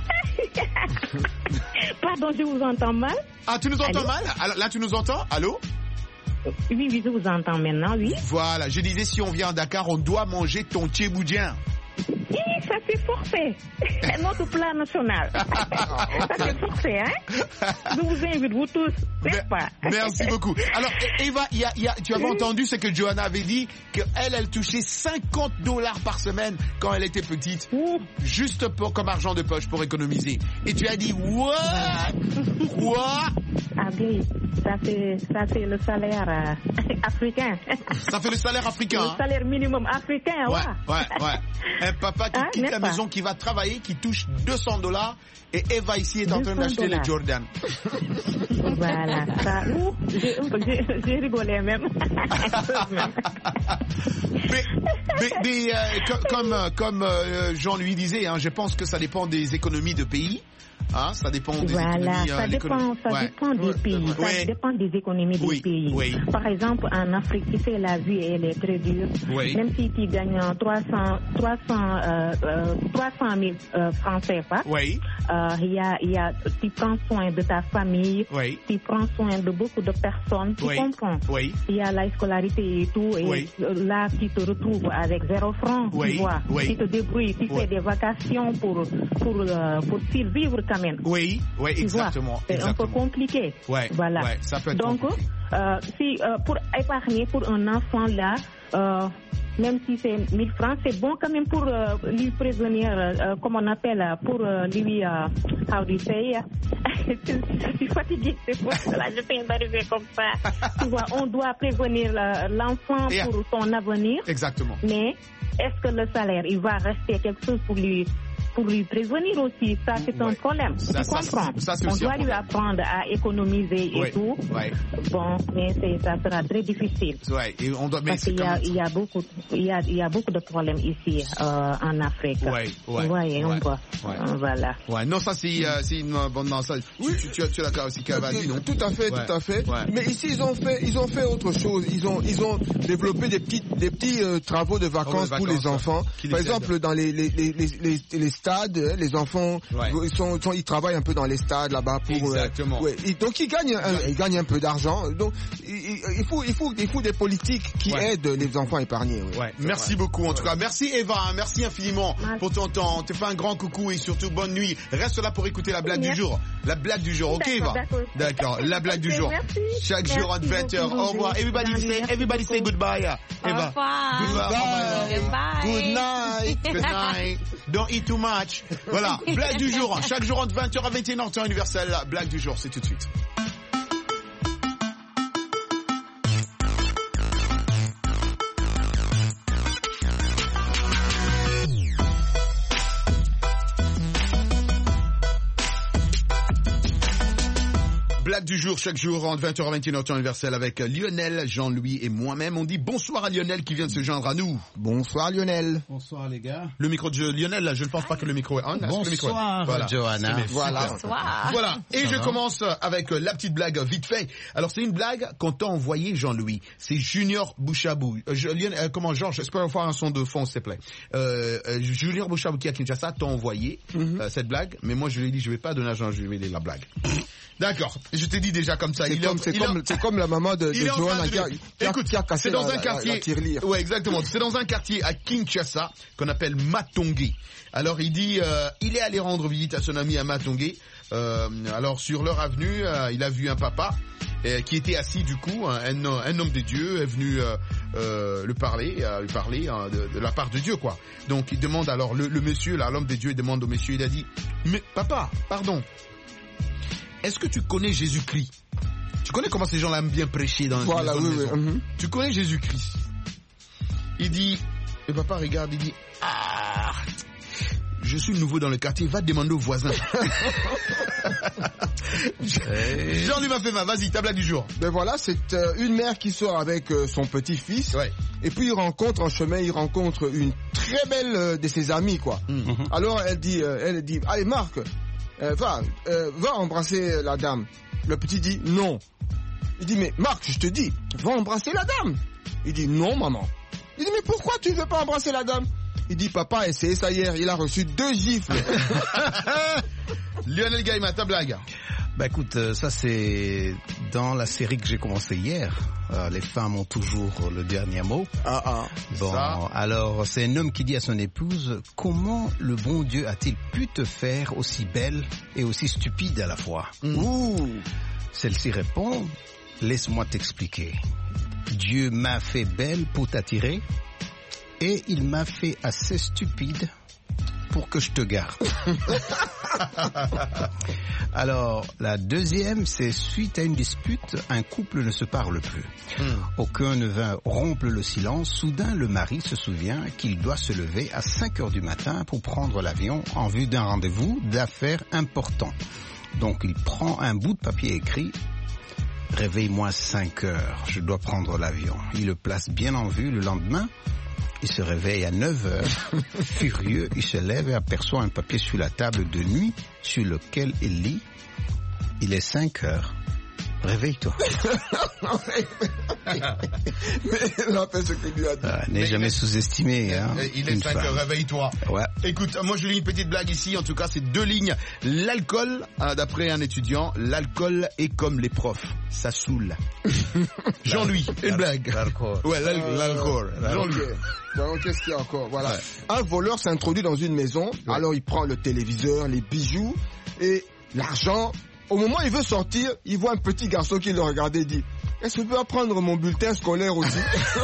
Pardon, je vous entends mal. Ah, tu nous entends mal? Alors, là, tu nous entends? Allô? Oui, je vous entends maintenant, oui. Voilà, je disais, si on vient à Dakar, on doit manger ton tchéboudien. Ça c'est forcé. C'est notre plan national. Ça c'est forcé, hein? Je vous invite, vous tous, n'est-ce pas? Merci beaucoup. Alors, Eva, tu avais entendu ce que Johanna avait dit, qu'elle touchait $50 par semaine quand elle était petite, juste comme argent de poche pour économiser. Et tu as dit, what? Ah bien, ça c'est le salaire africain. Ça fait le salaire africain. Le salaire minimum africain, ouais. Un papa qui quitte la maison, qui va travailler, qui touche $200, et Eva ici est en train d'acheter les Jordan. Voilà, ça, j'ai rigolé même. mais comme Jean-Louis disait, hein, je pense que ça dépend des économies de pays. Hein, ça dépend des économies. Ça dépend des pays. Ça dépend des économies des pays. Oui. Par exemple, en Afrique, tu sais, la vie, elle est très dure. Oui. Même si tu gagnes 300 000 francs CFA, tu prends soin de ta famille, tu prends soin de beaucoup de personnes, tu comprends. Il y a la scolarité et tout, et là, tu te retrouves avec 0 francs, tu vois. Tu te débrouilles, tu fais des vacations pour survivre quand même. Oui, exactement. C'est un peu compliqué. Voilà. Ça peut être donc, pour épargner pour un enfant là, même si c'est 1000 francs, c'est bon quand même pour lui prévenir, comme on appelle, pour lui, how do you say, je suis fatiguée, c'est pour cela je viens d'arriver comme ça. Tu vois, on doit prévenir l'enfant pour son avenir. Exactement. Mais est-ce que le salaire, il va rester quelque chose pour lui prévenir aussi? Ça, c'est un problème. Tu comprends? On doit lui apprendre à économiser et tout. Bon, mais ça sera très difficile. Parce qu'il y a beaucoup de problèmes ici en Afrique. Vous voyez, voilà. Non, ça c'est une bonne. Non, ça, tu es d'accord aussi, Cavani, non? Tout à fait. Mais ici ils ont fait autre chose. Ils ont développé des petits travaux de vacances pour les enfants. Par exemple, dans les stades, les enfants, ils travaillent un peu dans les stades là-bas pour. Exactement. Donc ils gagnent un peu d'argent. Donc il faut des politiques qui aident les enfants à épargner. Merci beaucoup en tout cas. Merci Eva, merci infiniment pour ton temps. On te fait un grand coucou et surtout bonne nuit. Reste là pour écouter la blague du jour. La blague du jour, ok Eva? D'accord. La blague du jour. Chaque jour à 20h. Au revoir. Everybody say goodbye. Eva. Goodbye. Good night. Good night. Don't eat too much. Voilà, blague du jour. Chaque jour entre 20h à 21h, temps universel. Blague du jour, c'est tout de suite. Blague du jour, chaque jour, entre 20h à 21h, temps universel, avec Lionel, Jean-Louis et moi-même. On dit bonsoir à Lionel qui vient de se joindre à nous. Bonsoir Lionel. Bonsoir les gars. Le micro de Lionel, là, je ne pense pas que le micro est on. Bonsoir voilà. Johanna. Voilà. Bonsoir. Voilà. Et je commence avec la petite blague vite fait. Alors c'est une blague qu'on t'a envoyée, Jean-Louis. C'est Junior Bouchabou. Georges, est-ce qu'on va faire un son de fond, s'il te plaît? Junior Bouchabou qui a Kinshasa t'a envoyé cette blague, mais moi je lui ai dit je vais pas donner à Jean, je vais lui la blague. D'accord, je t'ai dit déjà comme ça. C'est comme la maman de Johanna qui a cassé la tirelire. Ouais, exactement. C'est dans un quartier à Kinshasa qu'on appelle Matongé. Alors il dit, il est allé rendre visite à son ami à Matongé. Alors sur leur avenue, il a vu un papa qui était assis du coup, un homme de Dieu est venu lui parler de la part de Dieu quoi. Donc il demande alors le monsieur là, l'homme de Dieu, il demande au monsieur, il a dit, mais papa, pardon. Est-ce que tu connais Jésus-Christ? Tu connais comment ces gens-là aiment bien prêcher dans voilà, les maisons? Tu connais Jésus-Christ? Il dit, le papa regarde, il dit, je suis nouveau dans le quartier, va demander aux voisins. Jean-Louis m'a fait mal, vas-y, ta blague du jour. Ben voilà, c'est une mère qui sort avec son petit-fils, et puis en chemin, il rencontre une très belle de ses amies, quoi. Alors elle dit, allez Marc, va embrasser la dame. Le petit dit non. Il dit mais Marc, je te dis, va embrasser la dame. Il dit non maman. Il dit mais pourquoi tu veux pas embrasser la dame? Il dit papa a essayé ça hier, il a reçu 2 gifles. Lionel Gaïma, ta blague. Bah écoute, ça c'est dans la série que j'ai commencée hier, les femmes ont toujours le dernier mot. Bon, alors c'est un homme qui dit à son épouse, comment le bon Dieu a-t-il pu te faire aussi belle et aussi stupide à la fois? Celle-ci répond, laisse-moi t'expliquer. Dieu m'a fait belle pour t'attirer et il m'a fait assez stupide pour que je te garde. Alors, la deuxième, c'est suite à une dispute, un couple ne se parle plus. Aucun ne vint rompre le silence. Soudain, le mari se souvient qu'il doit se lever à 5 heures du matin pour prendre l'avion en vue d'un rendez-vous d'affaires important. Donc, il prend un bout de papier écrit. Réveille-moi à 5 heures, je dois prendre l'avion. Il le place bien en vue. Le lendemain, il se réveille à 9 heures. Furieux, il se lève et aperçoit un papier sur la table de nuit sur lequel il lit. Il est 5 heures. Réveille-toi. Mais il a fait ce qu'il lui a dit. N'est jamais sous-estimé. Hein, il est 5 heures, réveille-toi. Ouais. Écoute, moi je lis une petite blague ici. En tout cas, c'est 2 lignes. L'alcool, d'après un étudiant, l'alcool est comme les profs. Ça saoule. Jean-Louis, une blague. L'alcool. Ouais, l'alcool. Jean-Louis. Donc, qu'est-ce qu'il y a encore? Voilà. Ouais. Un voleur s'introduit dans une maison. Ouais. Alors, il prend le téléviseur, les bijoux et l'argent. Au moment où il veut sortir, il voit un petit garçon qui le regarde et dit, est-ce que je peux prendre mon bulletin scolaire aussi?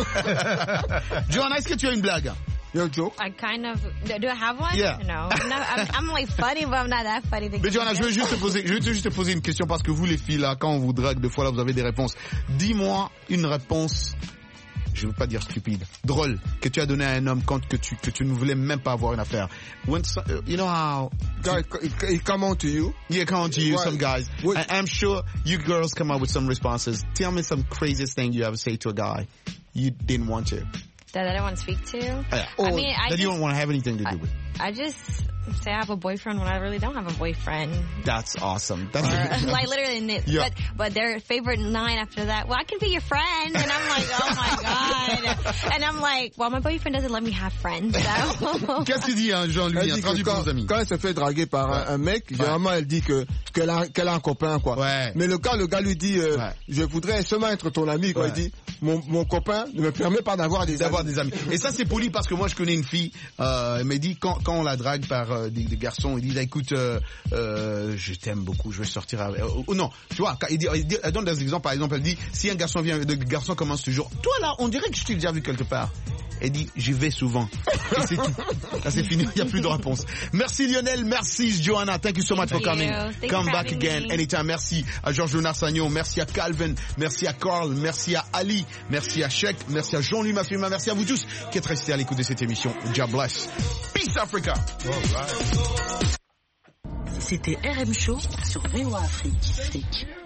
Joanna, est-ce que tu as une blague? Your joke? I kind of. Do I have one? Yeah. No. I'm like funny, but I'm not that funny. Mais Joanna, je vais juste te poser une question parce que vous les filles là, quand on vous drague, deux fois là, vous avez des réponses. Dis-moi une réponse. Je veux pas dire stupide, drôle, que tu as donné à un homme quand que tu ne voulais même pas avoir une affaire. When you know how it come on to you? Yeah, come on to you, some guys. I'm sure you girls come up with some responses. Tell me some craziest thing you ever say to a guy you didn't want to. That I don't want to speak to? Yeah. I mean, that you don't want to have anything to do with. I just say I have a boyfriend when I really don't have a boyfriend. That's awesome. That's like literally, yeah. But their favorite line after that, well, I can be your friend. And I'm like, oh my God. And I'm like, well, my boyfriend doesn't let me have friends. So. Qu'est-ce qu'il dit, hein, Jean-Louis? Quand elle se fait draguer par un mec, généralement, elle dit qu'elle a un copain, quoi. Ouais. Mais le gars lui dit, je voudrais seulement être ton ami, quoi. Il dit, mon copain ne me permet pas d'avoir des amis. Et ça, c'est poli parce que moi, je connais une fille, elle m'a dit, quand on la drague par des garçons, il dit, écoute, je t'aime beaucoup, je vais sortir avec... non, tu vois, elle donne des exemples, par exemple, elle dit, si un garçon vient, le garçon commence toujours, toi là, on dirait que je t'ai déjà vu quelque part. Elle dit, j'y vais souvent. Et c'est tout. Là, c'est fini, il n'y a plus de réponse. Merci Lionel, merci Joanna, thank you so much for coming. Come back again, anytime. Merci à Georges Narsagnon, merci à Calvin, merci à Carl, merci à Ali, merci à Sheikh, merci à Jean-Louis Mafima, merci à vous tous qui êtes restés à l'écoute de cette émission. God bless. Peace Africa. C'était RM Show sur VOA Afrique.